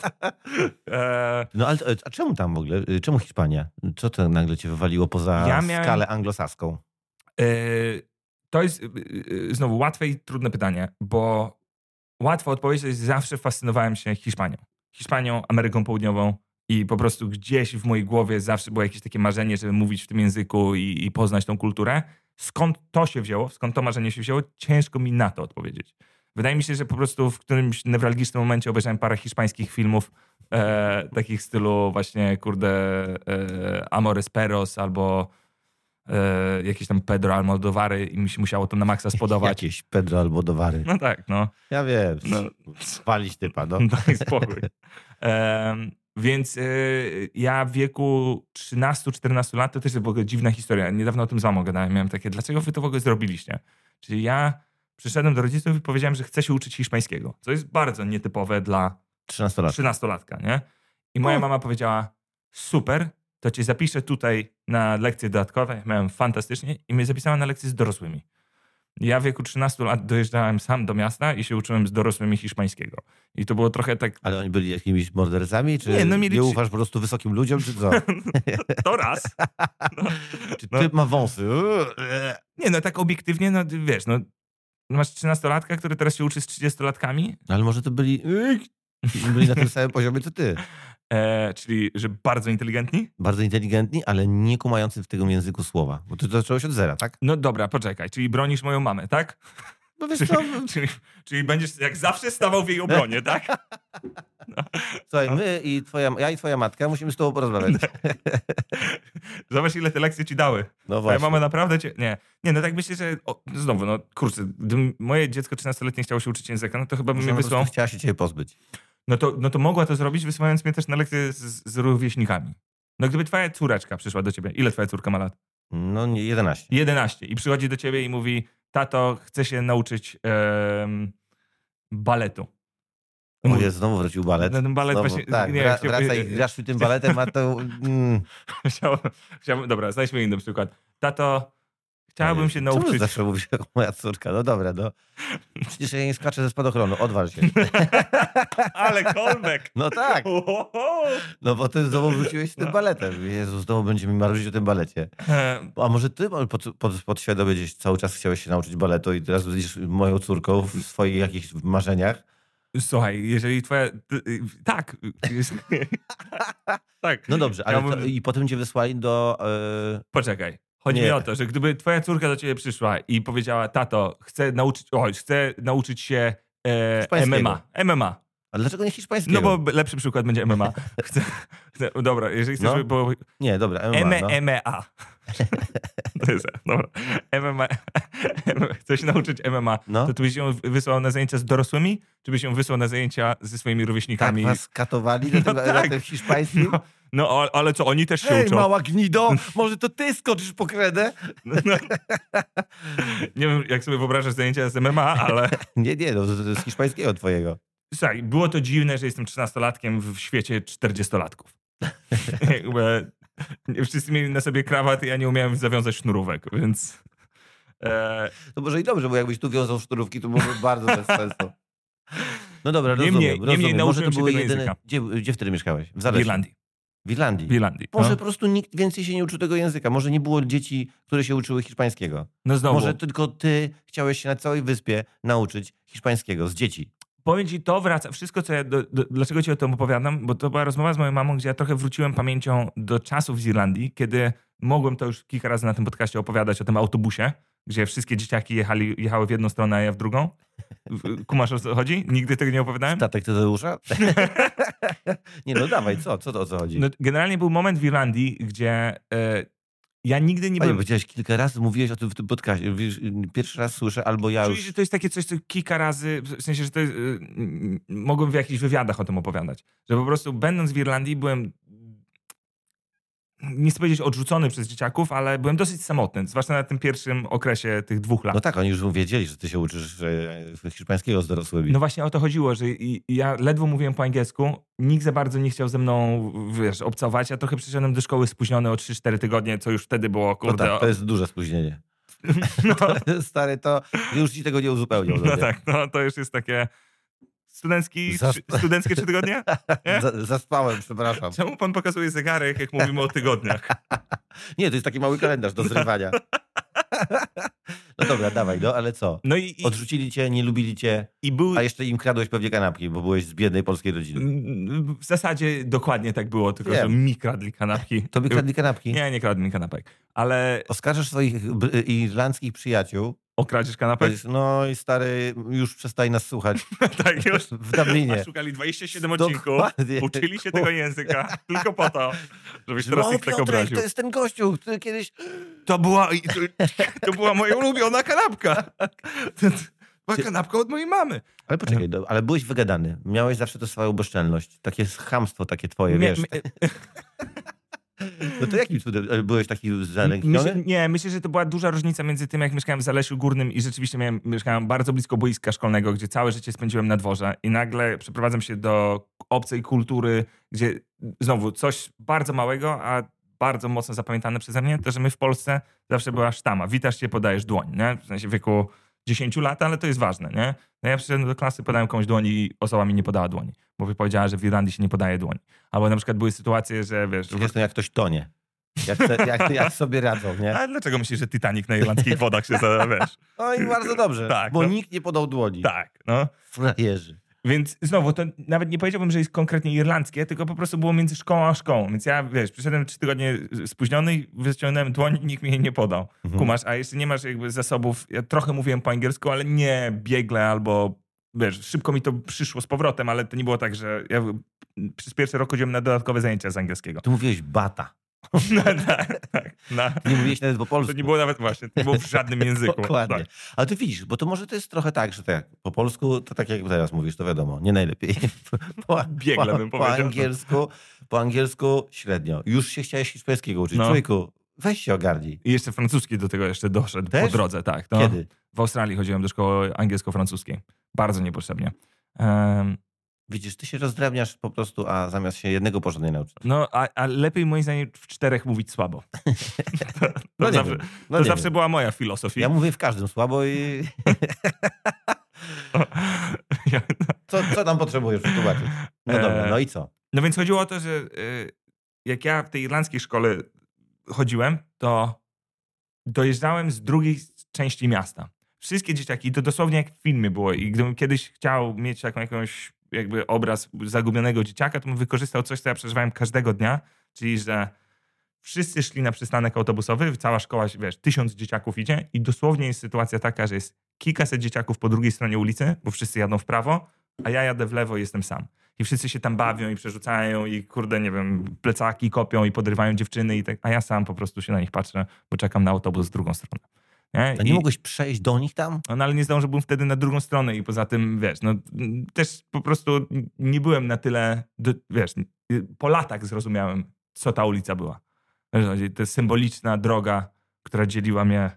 Speaker 2: E,
Speaker 1: No ale a czemu tam w ogóle? Y, Czemu Hiszpania? Co to nagle cię wywaliło poza
Speaker 2: Ja miałem-
Speaker 1: skalę anglosaską?
Speaker 2: e, to jest e, e, znowu łatwe i trudne pytanie, bo łatwa odpowiedź to jest zawsze fascynowałem się Hiszpanią. Hiszpanią, Ameryką Południową i po prostu gdzieś w mojej głowie zawsze było jakieś takie marzenie, żeby mówić w tym języku i, i poznać tą kulturę. Skąd to się wzięło, skąd to marzenie się wzięło, ciężko mi na to odpowiedzieć. Wydaje mi się, że po prostu w którymś newralgicznym momencie obejrzałem parę hiszpańskich filmów e, takich w stylu właśnie, kurde, e, Amores Perros albo e, jakieś tam Pedro Almodovary i mi się musiało to na maksa spodobać.
Speaker 1: Jakieś Pedro Almodovary.
Speaker 2: No tak, no.
Speaker 1: Ja wiem,
Speaker 2: No.
Speaker 1: spalić typa, no.
Speaker 2: Daj spokój. E, więc e, ja w wieku trzynastu czternastu lat, to też jest w ogóle dziwna historia. Niedawno o tym z mamą gadałem. Miałem takie, dlaczego wy to w ogóle zrobiliście? Czyli ja przyszedłem do rodziców i powiedziałem, że chcę się uczyć hiszpańskiego. Co jest bardzo nietypowe dla
Speaker 1: trzynastolatka.
Speaker 2: trzynastolatka, nie? I moja mama powiedziała, super, to cię zapiszę tutaj na lekcje dodatkowe. Miałem fantastycznie i mnie zapisała na lekcje z dorosłymi. Ja w wieku trzynastu lat dojeżdżałem sam do miasta i się uczyłem z dorosłymi hiszpańskiego. I to było trochę tak...
Speaker 1: Ale oni byli jakimiś mordercami? Czy
Speaker 2: Nie, no mieli-
Speaker 1: nie ufasz po prostu wysokim ludziom, czy co?
Speaker 2: To raz. No,
Speaker 1: Czy
Speaker 2: no.
Speaker 1: typ ma wąsy?
Speaker 2: Nie, no tak obiektywnie, no wiesz, no masz trzynastolatka, który teraz się uczy z trzydziestolatkami,
Speaker 1: Ale może to byli... byli na tym samym poziomie, co ty.
Speaker 2: e, czyli że bardzo inteligentni.
Speaker 1: Bardzo inteligentni, ale nie kumający w tym języku słowa. Bo ty zacząłeś od zera, tak?
Speaker 2: No dobra, poczekaj, czyli bronisz moją mamę, tak?
Speaker 1: No wiesz
Speaker 2: Czyli,
Speaker 1: co,
Speaker 2: czyli, czyli będziesz jak zawsze stawał w jej obronie, tak?
Speaker 1: słuchaj, my i twoja, ja i twoja matka musimy z tobą porozmawiać.
Speaker 2: Zobacz, ile te lekcje ci dały.
Speaker 1: No
Speaker 2: Twoja
Speaker 1: właśnie.
Speaker 2: mama naprawdę cię... Nie, nie, no tak myślę, że... O, znowu, no kurczę, gdyby moje dziecko trzynastoletnie chciało się uczyć języka, no to chyba bym
Speaker 1: Może
Speaker 2: mnie
Speaker 1: ona po
Speaker 2: wysłał...
Speaker 1: prostu chciała się ciebie pozbyć.
Speaker 2: No to, no to mogła to zrobić, wysyłając mnie też na lekcje z, z rówieśnikami. No gdyby twoja córeczka przyszła do ciebie, ile twoja córka ma lat?
Speaker 1: No nie, jedenaście.
Speaker 2: jedenaście. I przychodzi do ciebie i mówi, tato, chcę się nauczyć em, baletu.
Speaker 1: O
Speaker 2: Mówi-
Speaker 1: Jezu, znowu wrócił balet.
Speaker 2: No ten balet
Speaker 1: Znowu.
Speaker 2: właśnie...
Speaker 1: Tak,
Speaker 2: nie,
Speaker 1: wra-
Speaker 2: chcia-
Speaker 1: wracaj i grasz tym baletem, a to... Mm.
Speaker 2: chciałbym, chciałbym, dobra, znajdźmy inny przykład. Tato, chciałabym się nauczyć...
Speaker 1: Czemu zawsze mówisz jak moja córka? No dobra, no. Przecież ja nie skaczę ze spadochronu, odwal się.
Speaker 2: Ale callback!
Speaker 1: No tak,
Speaker 2: Ohoho!
Speaker 1: no bo ty znowu wróciłeś z tym
Speaker 2: No.
Speaker 1: baletem. Jezu, znowu będziemy marudzić o tym balecie.
Speaker 2: Em,
Speaker 1: A może ty pod, pod, podświadomie gdzieś cały czas chciałeś się nauczyć baletu i teraz będziesz moją córką w swoich jakichś marzeniach?
Speaker 2: Słuchaj, jeżeli twoja... ty- y, Tak. Tak.
Speaker 1: No dobrze, ale
Speaker 2: Chciałbym-
Speaker 1: to, i potem cię wysłali do... Yy...
Speaker 2: Poczekaj. Chodzi
Speaker 1: Nie.
Speaker 2: mi o to, że gdyby twoja córka do ciebie przyszła i powiedziała, tato, chcę nauczyć, oj, chcę nauczyć się e,
Speaker 1: Hiszpańskiego.
Speaker 2: M M A. M M A.
Speaker 1: A dlaczego nie hiszpańskiego?
Speaker 2: No bo lepszy przykład będzie M M A. Chcę, chcę, dobra, jeżeli chcesz,
Speaker 1: No.
Speaker 2: żeby było
Speaker 1: Nie, dobra, M
Speaker 2: M
Speaker 1: M A, no.
Speaker 2: M A. To jest, dobra. M M A. Chcesz się nauczyć M M A,
Speaker 1: No.
Speaker 2: to ty byś ją wysłał na zajęcia z dorosłymi, czy byś ją wysłał na zajęcia ze swoimi
Speaker 1: Tak
Speaker 2: rówieśnikami?
Speaker 1: was katowali na
Speaker 2: No
Speaker 1: tym, na
Speaker 2: tak.
Speaker 1: tym hiszpańskim?
Speaker 2: No, no a- ale co, oni też się
Speaker 1: Hej,
Speaker 2: uczą.
Speaker 1: mała gnido, może to ty skoczysz po kredę?
Speaker 2: No. Nie wiem, jak sobie wyobrażasz zajęcia z M M A, ale
Speaker 1: Nie, nie, no, z, z hiszpańskiego twojego.
Speaker 2: słuchaj, było to dziwne, że jestem trzynastolatkiem w świecie czterdziestolatków. Jakby wszyscy mieli na sobie krawaty, ja nie umiałem zawiązać sznurówek, więc... E,
Speaker 1: To może i dobrze, bo jakbyś tu wiązał szturówki, to byłoby bardzo bez sensu. No dobra,
Speaker 2: Niemniej-
Speaker 1: rozumiem,
Speaker 2: niemniej
Speaker 1: rozumiem. Może
Speaker 2: nauczyłem
Speaker 1: to
Speaker 2: się
Speaker 1: były
Speaker 2: tego
Speaker 1: jedyne...
Speaker 2: języka.
Speaker 1: Gdzie, gdzie wtedy mieszkałeś? W
Speaker 2: w
Speaker 1: Zalesie.
Speaker 2: Irlandii.
Speaker 1: W Irlandii.
Speaker 2: W Irlandii.
Speaker 1: Może
Speaker 2: No,
Speaker 1: po prostu nikt więcej się nie uczył tego języka. Może nie było dzieci, które się uczyły hiszpańskiego.
Speaker 2: no znowu,
Speaker 1: Może tylko ty chciałeś się na całej wyspie nauczyć hiszpańskiego z dzieci.
Speaker 2: powiem ci, to wraca, wszystko co ja, do, do, dlaczego ci o tym opowiadam, bo to była rozmowa z moją mamą, gdzie ja trochę wróciłem pamięcią do czasów z Irlandii, kiedy mogłem to już kilka razy na tym podcaście opowiadać o tym autobusie, gdzie wszystkie dzieciaki jechali, jechały w jedną stronę, a ja w drugą. W- Kumasz, o co chodzi? Nigdy tego nie opowiadałem?
Speaker 1: Statek Tadeusza? Nie no, dawaj, co? Co to o co chodzi?
Speaker 2: No, generalnie był moment w Irlandii, gdzie e, ja nigdy nie
Speaker 1: Panie,
Speaker 2: byłem...
Speaker 1: powiedziałeś kilka razy, mówiłeś o tym w tym podcastie. Wiesz, pierwszy raz słyszę, albo ja
Speaker 2: Czuję,
Speaker 1: już...
Speaker 2: że to jest takie coś, co kilka razy, w sensie, że to jest, y, mm, mogłem w jakichś wywiadach o tym opowiadać. Że po prostu będąc w Irlandii byłem, nie chcę powiedzieć odrzucony przez dzieciaków, ale byłem dosyć samotny, zwłaszcza na tym pierwszym okresie tych dwóch lat.
Speaker 1: No tak, oni już wiedzieli, że ty się uczysz e, hiszpańskiego z dorosłymi.
Speaker 2: No właśnie o to chodziło, że i, i ja ledwo mówiłem po angielsku, nikt za bardzo nie chciał ze mną, wiesz, obcować. Ja trochę przyszedłem do szkoły spóźniony o trzy cztery tygodnie, co już wtedy było,
Speaker 1: No
Speaker 2: kurde.
Speaker 1: tak, to jest duże spóźnienie.
Speaker 2: no,
Speaker 1: Stary, to już ci tego nie uzupełnią.
Speaker 2: no tak, no to już jest takie studencki,
Speaker 1: Zasp-
Speaker 2: trzy, studenckie trzy tygodnie? Nie?
Speaker 1: Za, zaspałem, przepraszam.
Speaker 2: Czemu pan pokazuje zegarek, jak mówimy o tygodniach?
Speaker 1: Nie, to jest taki mały kalendarz do zrywania. No dobra, dawaj, no ale co?
Speaker 2: No i, i,
Speaker 1: Odrzucili cię, nie lubili cię,
Speaker 2: i był...
Speaker 1: a jeszcze im kradłeś pewnie kanapki, bo byłeś z biednej polskiej rodziny.
Speaker 2: W zasadzie dokładnie tak było, tylko
Speaker 1: Wiem.
Speaker 2: że mi kradli kanapki.
Speaker 1: Tobie kradli kanapki?
Speaker 2: Nie, nie kradli mi kanapek. Ale
Speaker 1: Oskarżasz swoich br- irlandzkich przyjaciół,
Speaker 2: O kradzież kanapek?
Speaker 1: No i stary, już przestań nas słuchać.
Speaker 2: Tak, już.
Speaker 1: W Dublinie.
Speaker 2: A szukali dwadzieścia siedem odcinków,
Speaker 1: Dokładnie.
Speaker 2: uczyli się tego języka tylko po to, żebyś teraz
Speaker 1: No
Speaker 2: ich tak
Speaker 1: Piotrek,
Speaker 2: obraził.
Speaker 1: to jest ten gościu, który kiedyś...
Speaker 2: To była, to, to była moja ulubiona kanapka. To była kanapka od mojej mamy.
Speaker 1: Ale poczekaj, do, ale byłeś wygadany. Miałeś zawsze to swoją bezczelność. Takie chamstwo takie twoje,
Speaker 2: Mie-
Speaker 1: wiesz.
Speaker 2: mie-
Speaker 1: No to jakim cudem? Byłeś taki zalękniony?
Speaker 2: Myślę, nie, myślę, że to była duża różnica między tym, jak mieszkałem w Zalesiu Górnym i rzeczywiście miałem, mieszkałem bardzo blisko boiska szkolnego, gdzie całe życie spędziłem na dworze i nagle przeprowadzam się do obcej kultury, gdzie znowu coś bardzo małego, a bardzo mocno zapamiętane przeze mnie, to, że my w Polsce zawsze była sztama. Witasz się, podajesz dłoń, nie? W sensie w wieku dziesięciu lat, ale to jest ważne, nie? No ja przyszedłem do klasy, podałem komuś dłoń i osoba mi nie podała dłoni, bo powiedziała, że w Irlandii się nie podaje dłoni. Albo na przykład były sytuacje, że wiesz...
Speaker 1: Jest to jak ktoś tonie. Jak, te, jak, jak sobie radzą, nie?
Speaker 2: A dlaczego myślisz, że Titanic na irlandzkich wodach się za, wiesz?
Speaker 1: No i bardzo dobrze,
Speaker 2: Tak,
Speaker 1: bo
Speaker 2: no.
Speaker 1: nikt nie podał dłoni.
Speaker 2: Tak, no.
Speaker 1: Frajerzy.
Speaker 2: Więc znowu, to nawet nie powiedziałbym, że jest konkretnie irlandzkie, tylko po prostu było między szkołą a szkołą. Więc ja, wiesz, przyszedłem trzy tygodnie spóźniony i wyciągnąłem dłoń i nikt mi jej nie podał.
Speaker 1: Mhm.
Speaker 2: Kumasz, a jeszcze nie masz jakby zasobów. Ja trochę mówiłem po angielsku, ale nie biegle albo, wiesz, szybko mi to przyszło z powrotem, ale to nie było tak, że ja przez pierwszy rok chodziłem na dodatkowe zajęcia z angielskiego.
Speaker 1: Tu mówiłeś bata.
Speaker 2: No, tak, tak. No.
Speaker 1: Nie mówiłeś nawet po polsku.
Speaker 2: To nie było nawet właśnie, to nie było w żadnym języku.
Speaker 1: Dokładnie.
Speaker 2: Tak.
Speaker 1: Ale ty widzisz, bo to może to jest trochę tak, że tak, po polsku to tak jak teraz mówisz, to wiadomo, nie najlepiej. Po,
Speaker 2: Biegle
Speaker 1: po,
Speaker 2: bym
Speaker 1: po
Speaker 2: powiedział.
Speaker 1: angielsku, po angielsku średnio. Już się chciałeś hiszpańskiego uczyć.
Speaker 2: No.
Speaker 1: Człowieku, weź się ogarnij.
Speaker 2: I jeszcze francuski do tego jeszcze doszedł
Speaker 1: Też?
Speaker 2: po drodze, tak. No.
Speaker 1: Kiedy?
Speaker 2: W Australii chodziłem do szkoły angielsko-francuskiej. Bardzo niepotrzebnie. Um,
Speaker 1: Widzisz, ty się rozdrabniasz po prostu, a zamiast się jednego porządnie nauczyć.
Speaker 2: no, a, a lepiej moim zdaniem w czterech mówić słabo. To, to
Speaker 1: No nie
Speaker 2: zawsze,
Speaker 1: wiem. No
Speaker 2: to
Speaker 1: nie
Speaker 2: zawsze
Speaker 1: wiem.
Speaker 2: była moja filozofia.
Speaker 1: Ja mówię w każdym słabo i
Speaker 2: Ja-
Speaker 1: co, co tam potrzebujesz wytłumaczyć? No dobra, no i co?
Speaker 2: No więc chodziło o to, że y, jak ja w tej irlandzkiej szkole chodziłem, to dojeżdżałem z drugiej części miasta. Wszystkie dzieciaki, to dosłownie jak w filmie było i gdybym kiedyś chciał mieć taką jakąś jakby obraz zagubionego dzieciaka, to bym wykorzystał coś, co ja przeżywałem każdego dnia, czyli że wszyscy szli na przystanek autobusowy, cała szkoła, wiesz, tysiąc dzieciaków idzie i dosłownie jest sytuacja taka, że jest kilkaset dzieciaków po drugiej stronie ulicy, bo wszyscy jadą w prawo, a ja jadę w lewo i jestem sam. I wszyscy się tam bawią i przerzucają i kurde, nie wiem, plecaki kopią i podrywają dziewczyny, i tak, a ja sam po prostu się na nich patrzę, bo czekam na autobus z drugą stronę. Nie?
Speaker 1: A nie
Speaker 2: I-
Speaker 1: mogłeś przejść do nich tam?
Speaker 2: no ale nie zdążyłbym wtedy na drugą stronę i poza tym, wiesz, no też po prostu nie byłem na tyle, do, wiesz, po latach zrozumiałem, co ta ulica była. Wiesz, to jest symboliczna droga, która dzieliła mnie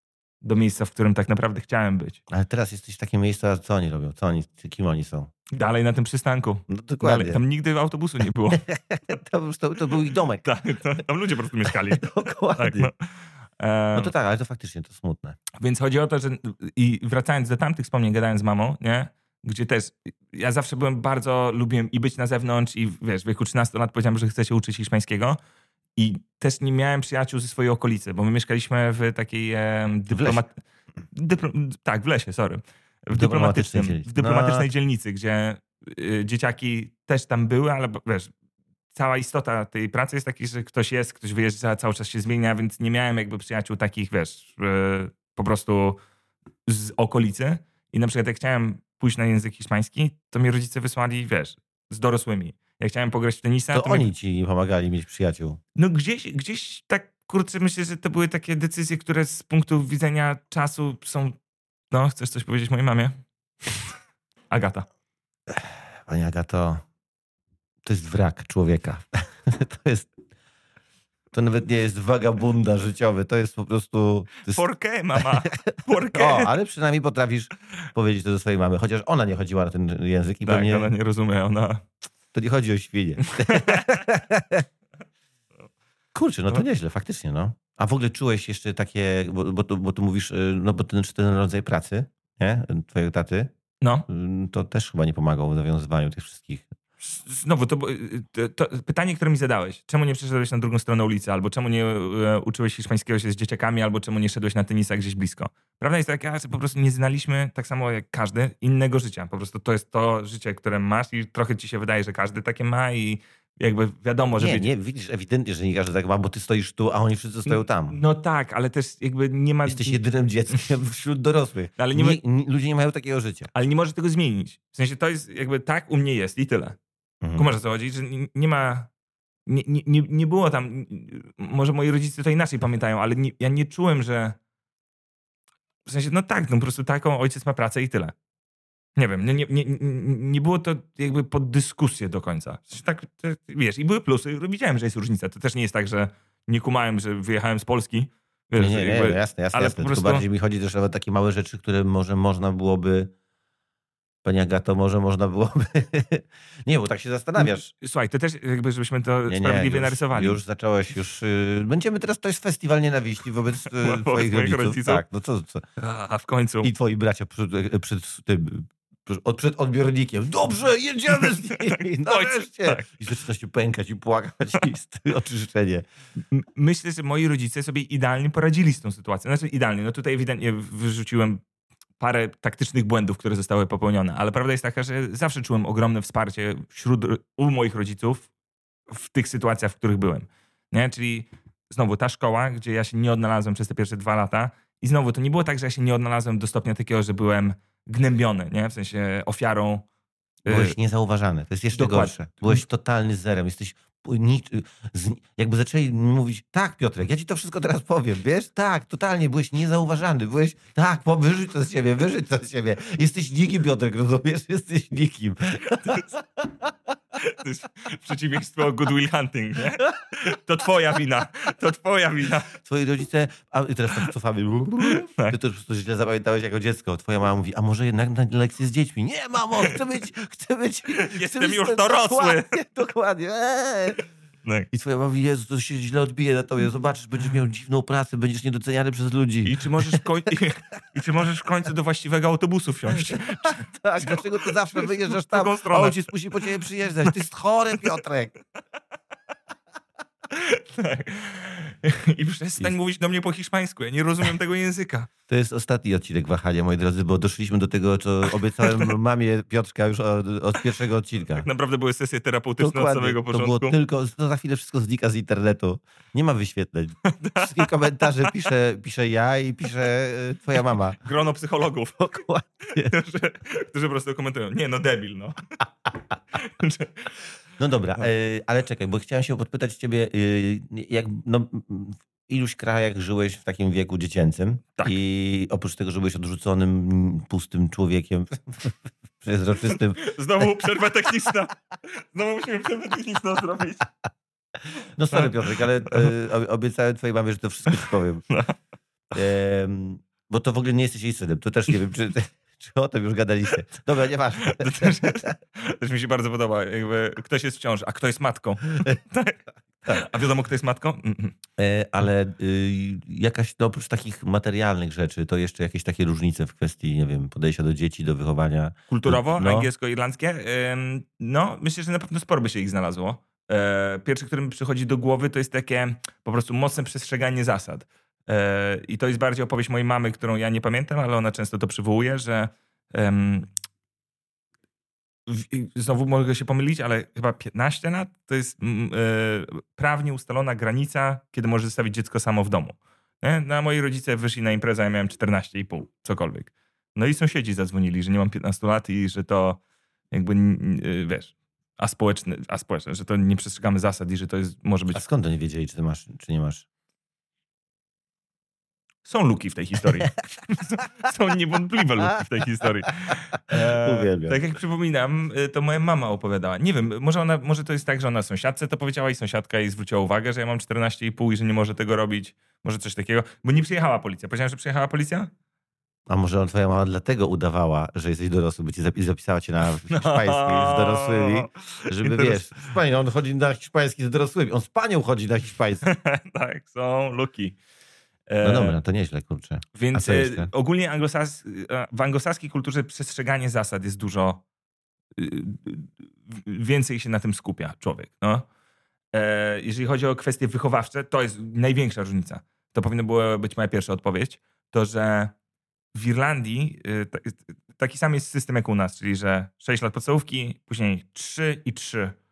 Speaker 2: do miejsca, w którym tak naprawdę chciałem być.
Speaker 1: Ale teraz jesteś w takie miejsca, co oni robią? Co oni, kim oni są?
Speaker 2: Dalej na tym przystanku.
Speaker 1: No
Speaker 2: Dalej,
Speaker 1: dokładnie.
Speaker 2: tam nigdy autobusu nie było.
Speaker 1: To, to, to był ich domek.
Speaker 2: Tak, to, tam ludzie po prostu mieszkali.
Speaker 1: Dokładnie.
Speaker 2: Tak, no. Em,
Speaker 1: No to tak, ale to faktycznie to smutne.
Speaker 2: Więc chodzi o to, że i wracając do tamtych wspomnień, gadając z mamą, nie? Gdzie też ja zawsze byłem bardzo, lubiłem i być na zewnątrz i wiesz, w wieku trzynastu lat powiedziałem, że chcę się uczyć hiszpańskiego i też nie miałem przyjaciół ze swojej okolicy, bo my mieszkaliśmy w takiej e, dyplomat... Dyplo... Tak, w lesie, sorry. W dyplomatycznym,
Speaker 1: dyplomatycznej dzielnicy.
Speaker 2: w dyplomatycznej
Speaker 1: No.
Speaker 2: dzielnicy, gdzie y, dzieciaki też tam były, ale wiesz, cała istota tej pracy jest taka, że ktoś jest, ktoś wyjeżdża, cały czas się zmienia, więc nie miałem jakby przyjaciół takich, wiesz, y, po prostu z okolicy. I na przykład jak chciałem pójść na język hiszpański, to mnie rodzice wysłali, wiesz, z dorosłymi. Jak chciałem pograć w tenisa,
Speaker 1: To
Speaker 2: to, mnie,
Speaker 1: oni ci pomagali mieć przyjaciół.
Speaker 2: no gdzieś, gdzieś tak, kurczę, myślę, że to były takie decyzje, które z punktu widzenia czasu są... No, chcesz coś powiedzieć mojej mamie? Agata.
Speaker 1: Pani Agato, to jest wrak człowieka. To jest... To nawet nie jest wagabunda życiowy, to jest po prostu... To jest...
Speaker 2: ¿Por qué, mama? ¿Por qué?
Speaker 1: O, ale przynajmniej potrafisz powiedzieć to do swojej mamy, chociaż ona nie chodziła na ten język i
Speaker 2: Tak,
Speaker 1: pewnie
Speaker 2: ona nie rozumie, ona...
Speaker 1: to nie chodzi o świnie. Kurczę, no to nieźle, faktycznie, no. A w ogóle czułeś jeszcze takie, bo, bo, tu, bo tu mówisz, y, no bo ten, czy ten rodzaj pracy, nie, twojego taty,
Speaker 2: No.
Speaker 1: y, to też chyba nie pomagał w nawiązywaniu tych wszystkich.
Speaker 2: Znowu, to, to, to pytanie, które mi zadałeś. Czemu nie przeszedłeś na drugą stronę ulicy? Albo czemu nie e, uczyłeś hiszpańskiego się z dzieciakami? Albo czemu nie szedłeś na tenisa gdzieś blisko? Prawda jest taka, że po prostu nie znaliśmy, tak samo jak każdy, innego życia. Po prostu to jest to życie, które masz i trochę ci się wydaje, że każdy takie ma i jakby wiadomo, że...
Speaker 1: Nie,
Speaker 2: wiecie,
Speaker 1: nie, widzisz ewidentnie, że nie każdy tak ma, bo ty stoisz tu, a oni wszyscy stoją tam.
Speaker 2: No tak, ale też jakby nie ma...
Speaker 1: Jesteś jedynym dzieckiem wśród dorosłych.
Speaker 2: Ale nie ma...
Speaker 1: nie, nie, ludzie nie mają takiego życia.
Speaker 2: Ale nie możesz tego zmienić. W sensie to jest jakby tak u mnie jest i tyle.
Speaker 1: Mhm.
Speaker 2: Kumasz, o co chodzi? Że nie, nie ma... Nie, nie, nie, nie było tam... Może moi rodzice to inaczej pamiętają, ale nie, ja nie czułem, że... W sensie, no tak, no po prostu taką ojciec ma pracę i tyle. Nie wiem, nie, nie, nie, nie było to jakby pod dyskusję do końca. W sensie tak, wiesz, i były plusy, widziałem, że jest różnica. To też nie jest tak, że nie kumałem, że wyjechałem z Polski. Wiesz,
Speaker 1: Nie, nie, nie,
Speaker 2: jakby,
Speaker 1: no jasne, jasne,
Speaker 2: ale
Speaker 1: jasne.
Speaker 2: po
Speaker 1: Tylko
Speaker 2: prostu...
Speaker 1: bardziej mi chodzi też o takie małe rzeczy, które może można byłoby... Pani Agato, może można byłoby... nie, bo tak się zastanawiasz.
Speaker 2: Słuchaj, to też jakby, żebyśmy to
Speaker 1: Nie,
Speaker 2: sprawiedliwie
Speaker 1: nie, już,
Speaker 2: narysowali.
Speaker 1: już zacząłeś, już... Yy, będziemy teraz, to jest festiwal nienawiści wobec yy,
Speaker 2: Wobec
Speaker 1: twoich
Speaker 2: moich
Speaker 1: rodziców.
Speaker 2: rodziców?
Speaker 1: Tak, no co, co?
Speaker 2: A w końcu...
Speaker 1: I twoi bracia przed, przed tym... Przed, przed odbiornikiem. Dobrze, jedziemy z nimi, nareszcie.
Speaker 2: Tak.
Speaker 1: I zaczyna się pękać i płakać i oczyszczenie.
Speaker 2: Myślę, że moi rodzice sobie idealnie poradzili z tą sytuacją. Znaczy idealnie, no tutaj ewidentnie wyrzuciłem parę taktycznych błędów, które zostały popełnione, ale prawda jest taka, że zawsze czułem ogromne wsparcie wśród, u moich rodziców w tych sytuacjach, w których byłem. Nie? Czyli znowu ta szkoła, gdzie ja się nie odnalazłem przez te pierwsze dwa lata i znowu to nie było tak, że ja się nie odnalazłem do stopnia takiego, że byłem gnębiony, nie? W sensie ofiarą.
Speaker 1: Byłeś niezauważany. To jest jeszcze
Speaker 2: Dokładnie.
Speaker 1: gorsze. Byłeś totalny zerem. Jesteś nic, z, jakby zaczęli mówić, tak Piotrek, ja ci to wszystko teraz powiem, wiesz? Tak, totalnie, byłeś niezauważany. Byłeś, tak, po, wyrzuć to z siebie, wyrzuć to z siebie. Jesteś nikim, Piotrek, rozumiesz? Jesteś nikim.
Speaker 2: To jest, to jest przeciwieństwo Good Will Hunting, nie? To twoja wina, to twoja wina.
Speaker 1: Twoi rodzice, a i teraz tak cofamy.
Speaker 2: Tak.
Speaker 1: Ty to po prostu źle zapamiętałeś jako dziecko. Twoja mama mówi, a może jednak na lekcję z dziećmi? Nie, mamo, chcę być, chcę być.
Speaker 2: Jestem
Speaker 1: chcę być
Speaker 2: już
Speaker 1: ten-
Speaker 2: dorosły.
Speaker 1: Dokładnie, dokładnie. Eee.
Speaker 2: Tak.
Speaker 1: I twoja mama mówi, Jezu, to się źle odbije na tobie. Zobaczysz, będziesz miał dziwną pracę, będziesz niedoceniany przez ludzi.
Speaker 2: I czy możesz w końcu, i czy możesz w końcu do właściwego autobusu wsiąść?
Speaker 1: Tak, dlaczego ty zawsze wyjeżdżasz
Speaker 2: W
Speaker 1: tam,
Speaker 2: drugą
Speaker 1: a
Speaker 2: stronę.
Speaker 1: ojciec musi po ciebie przyjeżdżać? Ty jest chory, Piotrek.
Speaker 2: Tak. I przestań
Speaker 1: I-
Speaker 2: mówić do mnie po hiszpańsku, ja nie rozumiem tego języka.
Speaker 1: To jest ostatni odcinek Wahania, moi drodzy, bo doszliśmy do tego, co obiecałem mamie Piotrka już od, od pierwszego odcinka.
Speaker 2: Tak naprawdę były sesje terapeutyczne od samego
Speaker 1: to
Speaker 2: początku.
Speaker 1: było tylko, to za chwilę wszystko znika z internetu. Nie ma wyświetleń. Wszystkie komentarze piszę, piszę ja i pisze e, twoja mama.
Speaker 2: Grono psychologów,
Speaker 1: Dokładnie.
Speaker 2: którzy, którzy po prostu komentują. Nie, no debil, no.
Speaker 1: No dobra, e, ale czekaj, bo chciałem się podpytać ciebie, e, jak no, w iluś krajach żyłeś w takim wieku dziecięcym
Speaker 2: Tak.
Speaker 1: i oprócz tego, że byłeś odrzuconym, pustym człowiekiem, przezroczystym,
Speaker 2: Znowu przerwa techniczna. Znowu musimy przerwę techniczną zrobić.
Speaker 1: no sorry Piotrek, ale e, obiecałem twojej mamie, że to wszystko ci powiem.
Speaker 2: No.
Speaker 1: Em, bo to w ogóle nie jesteś jej synem, to też nie wiem, czy, czy o tym już gadaliście. Dobra, nieważne.
Speaker 2: To też, też mi się bardzo podoba. Jakby ktoś jest w ciąży, a kto jest matką? Tak. A wiadomo, kto jest matką? Mm-mm.
Speaker 1: E, ale y, jakaś, no, oprócz takich materialnych rzeczy, to jeszcze jakieś takie różnice w kwestii, nie wiem, podejścia do dzieci, do wychowania.
Speaker 2: Kulturowo,
Speaker 1: No.
Speaker 2: angielsko-irlandzkie? Ym, No, myślę, że na pewno sporo by się ich znalazło. E, Pierwsze, które mi przychodzi do głowy, to jest takie po prostu mocne przestrzeganie zasad. E, I to jest bardziej opowieść mojej mamy, którą ja nie pamiętam, ale ona często to przywołuje, że em, w, znowu mogę się pomylić, ale chyba piętnaście lat to jest mm, e, prawnie ustalona granica, kiedy możesz zostawić dziecko samo w domu. Nie? No, a moi rodzice wyszli na imprezę, ja miałem czternaście i pół, cokolwiek. No i sąsiedzi zadzwonili, że nie mam piętnastu lat i że to jakby, n- n- wiesz, a społeczne, a społeczne, że to nie przestrzegamy zasad i że to jest, może być...
Speaker 1: A skąd oni wiedzieli, czy ty masz, czy nie masz?
Speaker 2: Są luki w tej historii. Są niewątpliwe luki w tej historii. E,
Speaker 1: Uwielbiam.
Speaker 2: tak jak przypominam, y, to moja mama opowiadała. Nie wiem, może, ona, może to jest tak, że ona sąsiadce to powiedziała i sąsiadka jej zwróciła uwagę, że ja mam czternaście i pół i że nie może tego robić. Może coś takiego. Bo nie przyjechała policja. Powiedziałem, że przyjechała policja?
Speaker 1: A może on, twoja mama dlatego udawała, że jesteś dorosły, by ci zapi- zapisała cię na hiszpański z dorosłymi, żeby
Speaker 2: Interes-
Speaker 1: wiesz, Hiszpanii, on chodzi na hiszpański z dorosłymi, on z panią chodzi na hiszpański.
Speaker 2: Tak, są luki. E,
Speaker 1: No dobra, to nieźle, kurczę. A
Speaker 2: Więc
Speaker 1: co
Speaker 2: e,
Speaker 1: jeszcze?
Speaker 2: ogólnie anglosas... e, w anglosaskiej kulturze przestrzeganie zasad jest dużo y, y, więcej się na tym skupia człowiek. No. E, Jeżeli chodzi o kwestie wychowawcze, to jest największa różnica. To powinna była być moja pierwsza odpowiedź. To, że w Irlandii y, ta- taki sam jest system jak u nas, czyli że sześć lat podstawówki, później trzy i trzy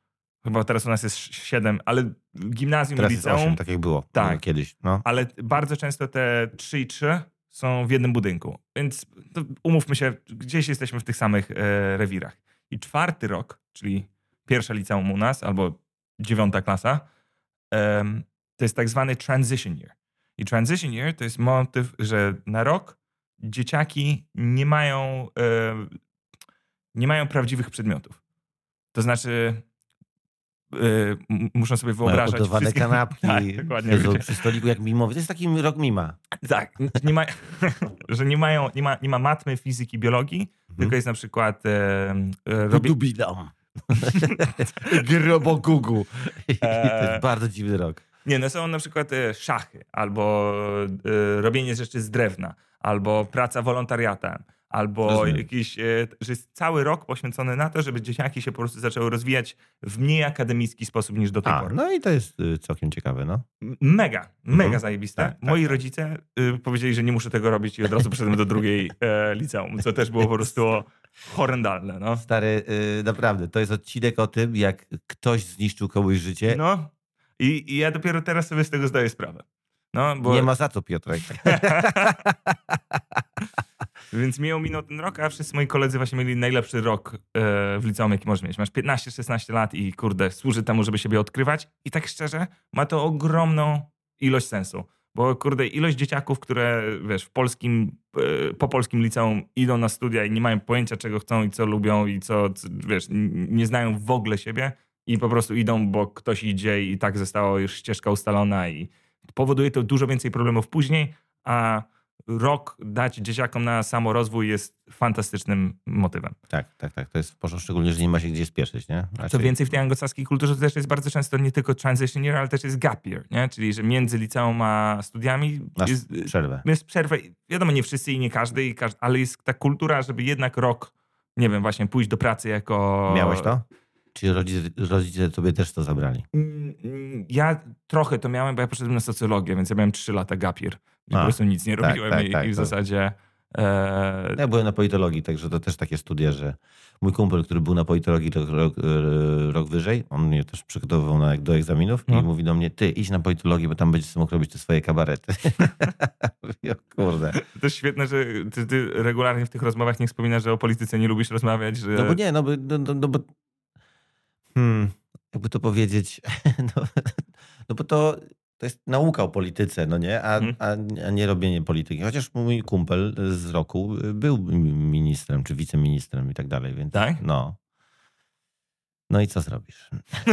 Speaker 2: chyba teraz u nas jest siedem, ale gimnazjum
Speaker 1: Teraz
Speaker 2: i
Speaker 1: jest
Speaker 2: liceum,
Speaker 1: osiem, tak jak było
Speaker 2: Tak.
Speaker 1: kiedyś. No.
Speaker 2: ale bardzo często te trzy i trzy są w jednym budynku. Więc to umówmy się, gdzieś jesteśmy w tych samych e, rewirach. I czwarty rok, czyli pierwsza liceum u nas, albo dziewiąta klasa, em, to jest tak zwany transition year. I transition year to jest motyw, że na rok dzieciaki nie mają, e, nie mają prawdziwych przedmiotów. To znaczy y, m- muszą sobie
Speaker 1: Mają
Speaker 2: wyobrażać
Speaker 1: udawane
Speaker 2: wszystkie...
Speaker 1: kanapki,
Speaker 2: Tak, dokładnie.
Speaker 1: siedzą przy stoliku jak mimowy. To jest taki rok mima.
Speaker 2: Tak, nie ma, że nie, mają, nie, ma, nie ma matmy, fizyki, biologii, tylko jest na przykład e, e, robię,
Speaker 1: Dubidam. Grobogugu. To
Speaker 2: Eee.
Speaker 1: jest bardzo dziwny rok.
Speaker 2: nie, no są na przykład e, szachy, albo e, robienie rzeczy z drewna, albo praca wolontariatem, albo
Speaker 1: Rozumiem.
Speaker 2: jakiś, e, że jest cały rok poświęcony na to, żeby dzieciaki się po prostu zaczęły rozwijać w mniej akademicki sposób niż do tej
Speaker 1: A,
Speaker 2: pory.
Speaker 1: no i to jest y, całkiem ciekawe, no.
Speaker 2: M- Mega, mega
Speaker 1: Mhm.
Speaker 2: zajebiste.
Speaker 1: Tak, tak,
Speaker 2: Moi
Speaker 1: tak.
Speaker 2: rodzice y, powiedzieli, że nie muszę tego robić i od razu poszedłem do drugiej e, liceum, co też było po prostu horrendalne. No.
Speaker 1: Stary, y, naprawdę, to jest odcinek o tym, jak ktoś zniszczył komuś życie.
Speaker 2: no. I, I ja dopiero teraz sobie z tego zdaję sprawę. No, bo...
Speaker 1: Nie ma za co, Piotrek.
Speaker 2: Więc mi ominął ten rok, a wszyscy moi koledzy właśnie mieli najlepszy rok e, w liceum, jaki możesz mieć. Masz piętnaście szesnaście lat i kurde, służy temu, żeby siebie odkrywać. I tak szczerze, ma to ogromną ilość sensu. Bo kurde, ilość dzieciaków, które wiesz, w polskim, e, po polskim liceum idą na studia i nie mają pojęcia, czego chcą i co lubią i co, co wiesz, n- nie znają w ogóle siebie i po prostu idą, bo ktoś idzie i tak została już ścieżka ustalona i powoduje to dużo więcej problemów później, a rok dać dzieciakom na samorozwój jest fantastycznym motywem.
Speaker 1: Tak, tak, tak. To jest w porządku, szczególnie, że nie ma się gdzie spieszyć, nie?
Speaker 2: Co
Speaker 1: Raczej-
Speaker 2: więcej, w tej anglosaskiej kulturze to też jest bardzo często nie tylko transition year, ale też jest gap year, nie? Czyli że między liceum a studiami
Speaker 1: Masz
Speaker 2: jest,
Speaker 1: przerwę.
Speaker 2: jest przerwa. Wiadomo, nie wszyscy i nie każdy, i każdy, ale jest ta kultura, żeby jednak rok, nie wiem, właśnie pójść do pracy jako...
Speaker 1: Miałeś to? Czy rodzice, rodzice tobie też to zabrali?
Speaker 2: Mm, mm, Ja trochę to miałem, bo ja poszedłem na socjologię, więc ja miałem trzy lata gap year. I
Speaker 1: A,
Speaker 2: po prostu nic nie
Speaker 1: tak,
Speaker 2: robiłem
Speaker 1: tak,
Speaker 2: i,
Speaker 1: tak,
Speaker 2: i w
Speaker 1: to-
Speaker 2: zasadzie... E,
Speaker 1: Ja byłem na politologii, także to też takie studia, że mój kumpel, który był na politologii rok, rok, e, rok wyżej, on mnie też przygotowywał na, do egzaminów
Speaker 2: No.
Speaker 1: i mówi do mnie, ty idź na politologię, bo tam będziesz mógł robić te swoje kabarety. Mówię, o kurde.
Speaker 2: To jest świetne, że ty, ty regularnie w tych rozmowach nie wspominasz, że o polityce nie lubisz rozmawiać, że...
Speaker 1: No bo nie, no bo, no, no, no bo hmm, jakby to powiedzieć, no, no bo to, to jest nauka o polityce, no nie? A,
Speaker 2: Mhm.
Speaker 1: a, a nie robienie polityki. Chociaż mój kumpel z roku był ministrem, czy wiceministrem i tak dalej, więc
Speaker 2: Tak?
Speaker 1: no. No i co zrobisz?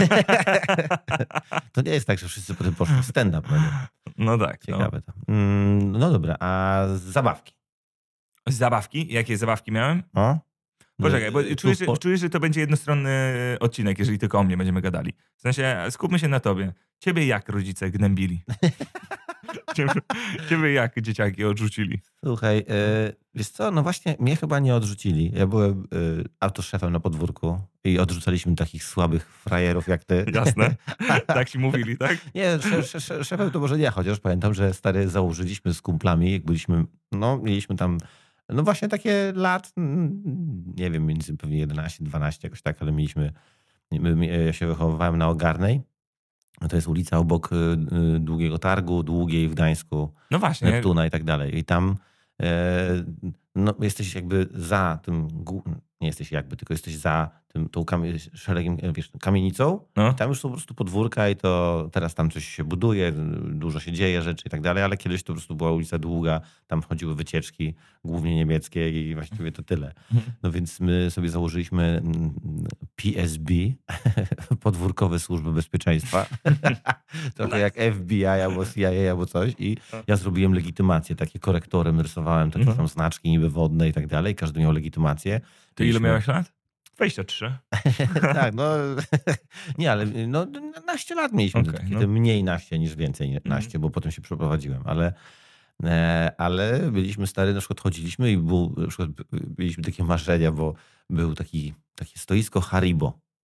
Speaker 1: To nie jest tak, że wszyscy potem poszli w stand-up. No, nie?
Speaker 2: No tak. No.
Speaker 1: Ciekawe to. Mm, no dobra, a zabawki?
Speaker 2: Zabawki? Jakie zabawki miałem?
Speaker 1: O?
Speaker 2: Poczekaj, bo
Speaker 1: Tu
Speaker 2: czujesz,
Speaker 1: w po-
Speaker 2: czujesz, że to będzie jednostronny odcinek, jeżeli tylko o mnie będziemy gadali. W sensie, skupmy się na tobie. Ciebie jak rodzice gnębili? Ciebie, ciebie jak dzieciaki odrzucili?
Speaker 1: Słuchaj, e, wiesz co, no właśnie mnie chyba nie odrzucili. Ja byłem e, autoszefem na podwórku i odrzucaliśmy takich słabych frajerów jak ty.
Speaker 2: Jasne? Tak ci mówili, tak?
Speaker 1: Nie, sze, sze, sze, szefem to może nie, chociaż pamiętam, że stary założyliśmy z kumplami, jak byliśmy, no mieliśmy tam, no właśnie takie lat, mm, nie wiem, między pewnie jedenaście, dwanaście jakoś tak, ale mieliśmy, my- ja się wychowywałem na Ogarnej. To jest ulica obok y, y, Długiego Targu, Długiej w Gdańsku,
Speaker 2: No właśnie.
Speaker 1: Neptuna i tak dalej. I tam e, no, jesteś jakby za tym, gó- nie jesteś jakby, tylko jesteś za tym, tą kamie, szeregiem, e, wiesz, kamienicą.
Speaker 2: No.
Speaker 1: I tam już są po prostu podwórka i to teraz tam coś się buduje, dużo się dzieje rzeczy i tak dalej, ale kiedyś to po prostu była ulica długa, tam chodziły wycieczki, głównie niemieckie i właściwie to tyle. No więc my sobie założyliśmy mm, P S B, Podwórkowe Służby Bezpieczeństwa. Trochę jak F B I albo C I A albo coś. I ja zrobiłem legitymację, takie korektorem rysowałem, takie
Speaker 2: No.
Speaker 1: tam znaczki niby wodne i tak dalej. Każdy miał legitymację.
Speaker 2: Ty ile
Speaker 1: Mieliśmy-
Speaker 2: miałeś lat? dwadzieścia trzy.
Speaker 1: Tak, no nie, ale no naście lat mieliśmy,
Speaker 2: Okej,
Speaker 1: takie,
Speaker 2: no.
Speaker 1: te mniej naście niż więcej naście, bo potem się przeprowadziłem, ale e, ale byliśmy stary, na przykład chodziliśmy i był, na przykład byliśmy takie marzenia, bo był taki, takie stoisko Haribo.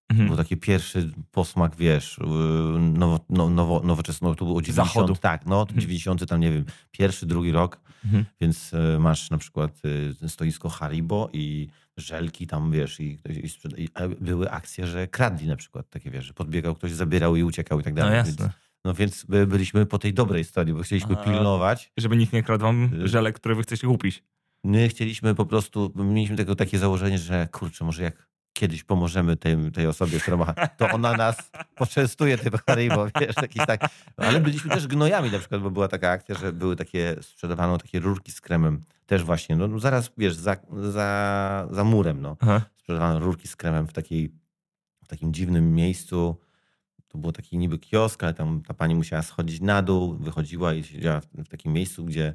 Speaker 1: Mhm. Był taki pierwszy posmak, wiesz, nowo, no, nowo, nowoczesny, no, to było dziewięćdziesiąty,
Speaker 2: Zachodu.
Speaker 1: tak, no, mhm. dziewięćdziesiąty tam, nie wiem, pierwszy, drugi rok, mhm. więc masz na przykład stoisko Haribo i żelki tam, wiesz, i, i, i były akcje, że kradli na przykład, takie, wiesz, że podbiegał ktoś, zabierał i uciekał i tak dalej.
Speaker 2: No jasne.
Speaker 1: Więc, no więc byliśmy po tej dobrej stronie, bo chcieliśmy A, pilnować.
Speaker 2: Żeby nikt nie kradł wam żelek, które wy chcecie kupić.
Speaker 1: My chcieliśmy po prostu, mieliśmy tego takie założenie, że kurczę, może jak kiedyś pomożemy tej, tej osobie, która ma, to ona nas poczęstuje tym Haribo, wiesz, jakiś tak. Ale byliśmy też gnojami na przykład, bo była taka akcja, że były takie, sprzedawano takie rurki z kremem. Też właśnie, no, no zaraz, wiesz, za, za, za murem, no. Aha. Sprzedawano rurki z kremem w, takiej, w takim dziwnym miejscu. To było taki niby kiosk, ale tam ta pani musiała schodzić na dół, wychodziła i siedziała w, w takim miejscu, gdzie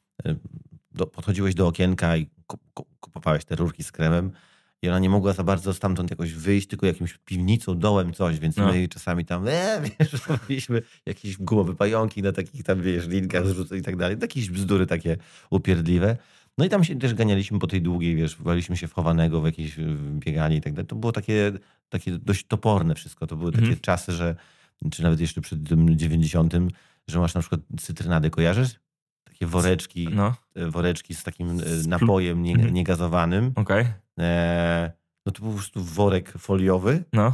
Speaker 1: do, podchodziłeś do okienka i kupowałeś te rurki z kremem. I ona nie mogła za bardzo stamtąd jakoś wyjść, tylko jakimś piwnicą, dołem, coś, więc no. my czasami tam, e, wiesz, robiliśmy jakieś gumowe pająki na takich tam, wiesz, linkach zrzucać i tak dalej. Jakieś bzdury takie upierdliwe. No i tam się też ganialiśmy po tej długiej, wiesz, baliśmy się w chowanego, w jakieś bieganie i tak dalej. To było takie, takie dość toporne wszystko. To były takie mhm. czasy, że, czy nawet jeszcze przed tym dziewięćdziesiątym, że masz na przykład cytrynadę, kojarzysz? Takie woreczki, no. woreczki z takim napojem nie, niegazowanym.
Speaker 2: Okej. Okay.
Speaker 1: E, no to był po prostu worek foliowy no.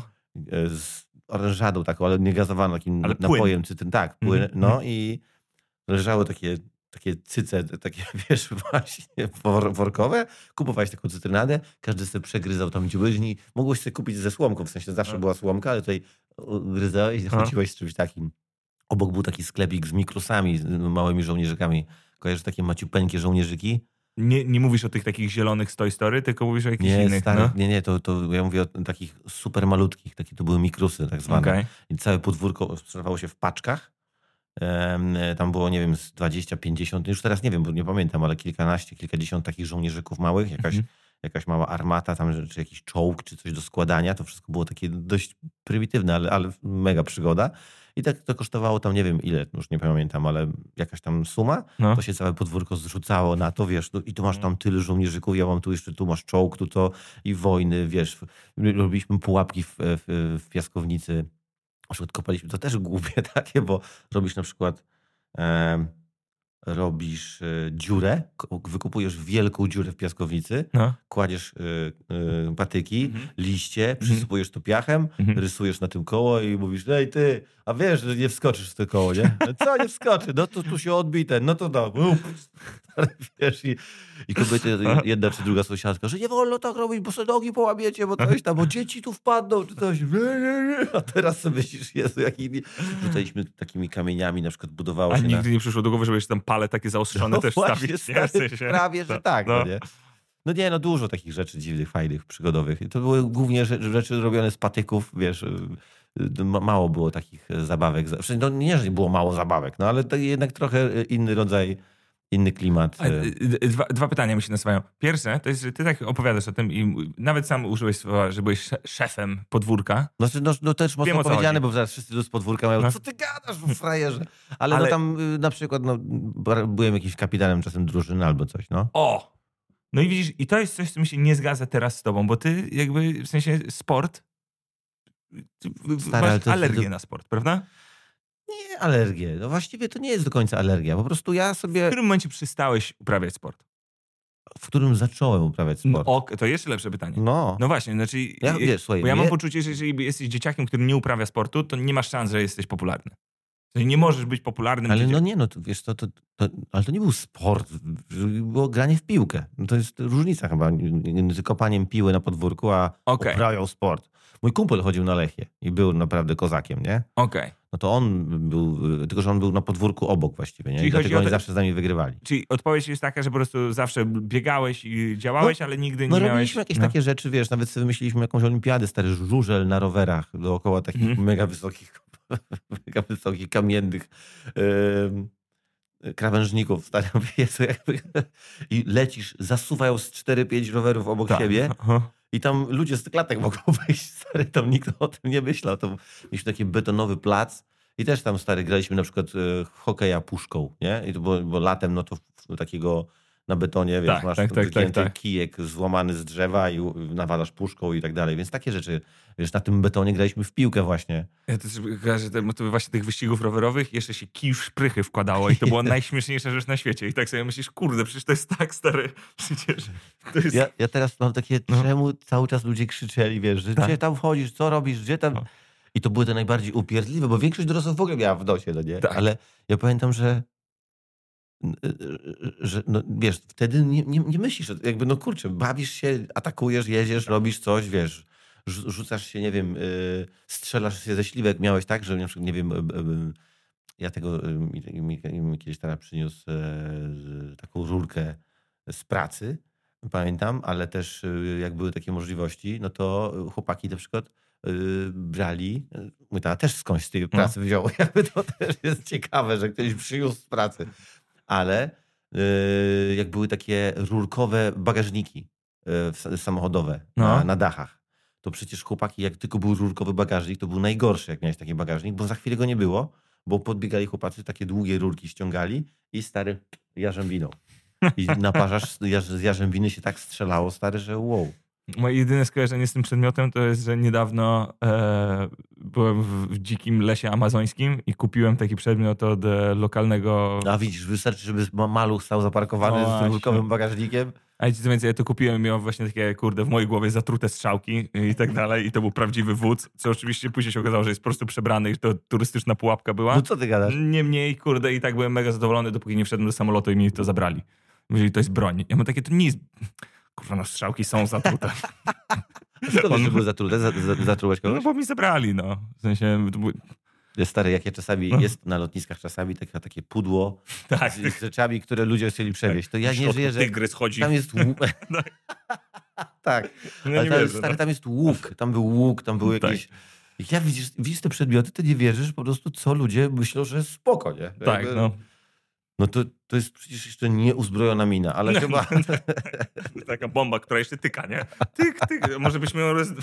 Speaker 1: z orężadą taką, ale niegazowaną, takim ale napojem cytryn. Tak, płyn. Mm-hmm. No i leżały takie, takie cyce, takie wiesz, właśnie wor- workowe. Kupowałeś taką cytrynadę, każdy sobie przegryzał tam dziubyźni. Mogłeś sobie kupić ze słomką, w sensie zawsze no. była słomka, ale tutaj gryzałeś i chodziłeś z czymś takim. Obok był taki sklepik z mikrusami, z małymi żołnierzykami. Kojarzysz takie maciupeńkie żołnierzyki?
Speaker 2: Nie, nie mówisz o tych takich zielonych z Toy Story, tylko mówisz o jakichś
Speaker 1: nie,
Speaker 2: innych.
Speaker 1: Stary,
Speaker 2: no?
Speaker 1: Nie, nie, to, to ja mówię o takich super malutkich, takie to były mikrusy tak zwane. Okay. I całe podwórko sprzedawało się w paczkach. Um, tam było, nie wiem, z dwadzieścia, pięćdziesiąt, już teraz nie wiem, bo nie pamiętam, ale kilkanaście, kilkadziesiąt takich żołnierzyków małych, jakaś, mm-hmm. jakaś mała armata, tam, czy jakiś czołg, czy coś do składania. To wszystko było takie dość prymitywne, ale, ale mega przygoda. I tak to kosztowało tam, nie wiem ile, już nie pamiętam, ale jakaś tam suma, no. To się całe podwórko zrzucało na to, wiesz, no, i tu masz tam tyle żołnierzyków, ja mam tu jeszcze, tu masz czołg, tu to i wojny, wiesz. Robiliśmy pułapki w, w, w piaskownicy, na przykład kopaliśmy, to też głupie takie, bo robisz na przykład, e, robisz e, dziurę, wykupujesz wielką dziurę w piaskownicy, no. Kładziesz e, e, patyki, mhm. liście, przysypujesz to piachem, mhm. rysujesz na tym koło i mówisz, ej ty, a wiesz, że nie wskoczysz w to koło, nie? Co nie wskoczy? No to tu się odbij ten, no to no. Wiesz, i, i kobiety, jedna czy druga sąsiadka, że nie wolno tak robić, bo sobie nogi połamiecie, bo coś tam, bo dzieci tu wpadną, czy coś. A teraz sobie myślisz, Jezu, jaki... Rzucaliśmy takimi kamieniami, na przykład budowało
Speaker 2: A
Speaker 1: się...
Speaker 2: A nigdy
Speaker 1: na...
Speaker 2: nie przyszło do głowy, żeby jeszcze tam pale takie zaostrzone no też
Speaker 1: właśnie,
Speaker 2: stawić.
Speaker 1: Stary, nie? Prawie, że tak, no. No nie? No nie, no dużo takich rzeczy dziwnych, fajnych, przygodowych. I to były głównie rzeczy, rzeczy robione z patyków, wiesz... Mało było takich zabawek. No nie, że było mało zabawek, no ale to jednak trochę inny rodzaj, inny klimat.
Speaker 2: Dwa, dwa pytania mi się nasuwają. Pierwsze, to jest, że ty tak opowiadasz o tym i nawet sam użyłeś słowa, że byłeś szefem podwórka.
Speaker 1: No, no, no też mocno Wiem, powiedziane, bo zaraz wszyscy tu z podwórka mają, no. Co ty gadasz, w frajerze? Ale, ale no tam na przykład no, byłem jakimś kapitanem czasem drużyny albo coś, no.
Speaker 2: O! No i widzisz, i to jest coś, co mi się nie zgadza teraz z tobą, bo ty jakby w sensie sport
Speaker 1: Stary,
Speaker 2: masz to, alergię to... na sport, prawda?
Speaker 1: Nie alergię. No właściwie to nie jest do końca alergia. Po prostu ja sobie...
Speaker 2: W którym momencie przestałeś uprawiać sport?
Speaker 1: W którym zacząłem uprawiać sport.
Speaker 2: No, ok, to jeszcze lepsze pytanie.
Speaker 1: No.
Speaker 2: No właśnie, znaczy...
Speaker 1: Ja, wiesz, słuchaj,
Speaker 2: bo ja
Speaker 1: nie...
Speaker 2: mam poczucie, że jeżeli jesteś dzieciakiem, który nie uprawia sportu, to nie masz szans, że jesteś popularny. Nie możesz być popularnym
Speaker 1: Ale
Speaker 2: dzieciakiem.
Speaker 1: no nie, no to, wiesz to, to, to, ale to nie był sport, było granie w piłkę. No to jest różnica chyba między kopaniem piły na podwórku, a okay. uprawiał sport. Mój kumpel chodził na Lechię i był naprawdę kozakiem, nie?
Speaker 2: Okej. Okay.
Speaker 1: No to on był, tylko że on był na podwórku obok właściwie, nie?
Speaker 2: Czyli
Speaker 1: I dlatego oni
Speaker 2: te...
Speaker 1: zawsze z nami wygrywali.
Speaker 2: Czyli odpowiedź jest taka, że po prostu zawsze biegałeś i działałeś, no, ale nigdy nie
Speaker 1: no,
Speaker 2: miałeś...
Speaker 1: No robiliśmy jakieś
Speaker 2: no.
Speaker 1: takie rzeczy, wiesz, nawet sobie wymyśliliśmy jakąś olimpiadę, stary żużel na rowerach dookoła takich mm. mega wysokich, mega wysokich, kamiennych yy, krawężników, stary, Jezu, jakby... I lecisz, zasuwają z cztery pięć rowerów obok tak. siebie. Aha. I tam ludzie z klatek mogą wejść, stary, tam nikt o tym nie myślał. To mieliśmy taki betonowy plac i też tam, stary, graliśmy na przykład w hokeja puszką, nie? I to było, bo latem, no to takiego na betonie, wiesz,
Speaker 2: Tak,
Speaker 1: masz
Speaker 2: tak, tak,
Speaker 1: wygięty
Speaker 2: tak, tak.
Speaker 1: kijek złamany z drzewa i u- nawalasz puszką i tak dalej. Więc takie rzeczy, wiesz, na tym betonie graliśmy w piłkę właśnie.
Speaker 2: Ja też kojarzę te motywy właśnie tych wyścigów rowerowych, jeszcze się kij w szprychy wkładało i to była najśmieszniejsza rzecz na świecie. I tak sobie myślisz, kurde, przecież to jest tak stary, przecież to jest...
Speaker 1: Ja, ja teraz mam takie,
Speaker 2: No.
Speaker 1: czemu cały czas ludzie krzyczeli, wiesz, że
Speaker 2: Tak.
Speaker 1: gdzie tam wchodzisz, co robisz, gdzie tam...
Speaker 2: No.
Speaker 1: I to były te najbardziej upierdliwe, bo większość dorosłych w ogóle miała w nosie, no nie?
Speaker 2: Tak.
Speaker 1: Ale ja pamiętam, że że no, wiesz, wtedy nie, nie, nie myślisz, jakby no kurczę, bawisz się, atakujesz, jedziesz, robisz coś, wiesz, rzu- rzucasz się, nie wiem, y, strzelasz się ze śliwek. Miałeś tak, że na przykład, nie wiem, y, y, ja tego, y, mi, mi, mi kiedyś tata przyniósł y, taką rurkę z pracy, pamiętam, ale też y, jak były takie możliwości, no to chłopaki na przykład y, brali, y, mój tata też skądś z tej pracy wziął, jakby to też jest ciekawe, że ktoś przyniósł z pracy. Ale y, jak były takie rurkowe bagażniki y, samochodowe
Speaker 2: No.
Speaker 1: na, na dachach, to przecież chłopaki, jak tylko był rurkowy bagażnik, to był najgorszy, jak miałeś taki bagażnik, bo za chwilę go nie było, bo podbiegali chłopacy, takie długie rurki ściągali i stary jarzębiną. I naparzasz, z jarzębiny się tak strzelało, stary, że wow.
Speaker 2: Moje jedyne skojarzenie z tym przedmiotem to jest, że niedawno e, byłem w, w dzikim lesie amazońskim i kupiłem taki przedmiot od e, lokalnego...
Speaker 1: A widzisz, wystarczy, żeby ma- maluch stał zaparkowany
Speaker 2: No
Speaker 1: z
Speaker 2: właśnie.
Speaker 1: rurkowym bagażnikiem.
Speaker 2: A co więcej, ja to kupiłem i miałem właśnie takie, kurde, w mojej głowie zatrute strzałki i tak dalej. I to był prawdziwy wódz, co oczywiście później się okazało, że jest po prostu przebrany i to turystyczna pułapka była.
Speaker 1: No co ty gadasz?
Speaker 2: Niemniej, kurde, i tak byłem mega zadowolony, dopóki nie wszedłem do samolotu i mi to zabrali. Mówili, to jest broń. Ja mam takie, to nie jest... Kurwa, no strzałki są zatrute.
Speaker 1: Skąd jeszcze były zatrute? Za- za- Zatrułeś
Speaker 2: No
Speaker 1: kogoś?
Speaker 2: bo mi zabrali, no. W sensie... To był...
Speaker 1: Stary, jak ja czasami,
Speaker 2: No.
Speaker 1: jest na lotniskach czasami takie, takie pudło
Speaker 2: Tak.
Speaker 1: z, z rzeczami, które ludzie chcieli przewieźć. To ja
Speaker 2: W
Speaker 1: nie
Speaker 2: środku
Speaker 1: żyję, że
Speaker 2: tygrys chodzi.
Speaker 1: tam jest łuk. Tak,
Speaker 2: No
Speaker 1: ale
Speaker 2: nie
Speaker 1: tam,
Speaker 2: wierzę,
Speaker 1: stary,
Speaker 2: no.
Speaker 1: tam jest łuk, tam był łuk, tam były
Speaker 2: Tak.
Speaker 1: jakieś... Jak ja widzisz, widzisz te przedmioty, to nie wierzysz po prostu, co ludzie myślą, że jest spoko, nie?
Speaker 2: Tak,
Speaker 1: Jakby-
Speaker 2: no.
Speaker 1: No to, to jest przecież jeszcze nieuzbrojona mina, ale
Speaker 2: No,
Speaker 1: chyba...
Speaker 2: Taka bomba, która jeszcze tyka, nie? Tyk, tyk. Może byśmy ją... Roz...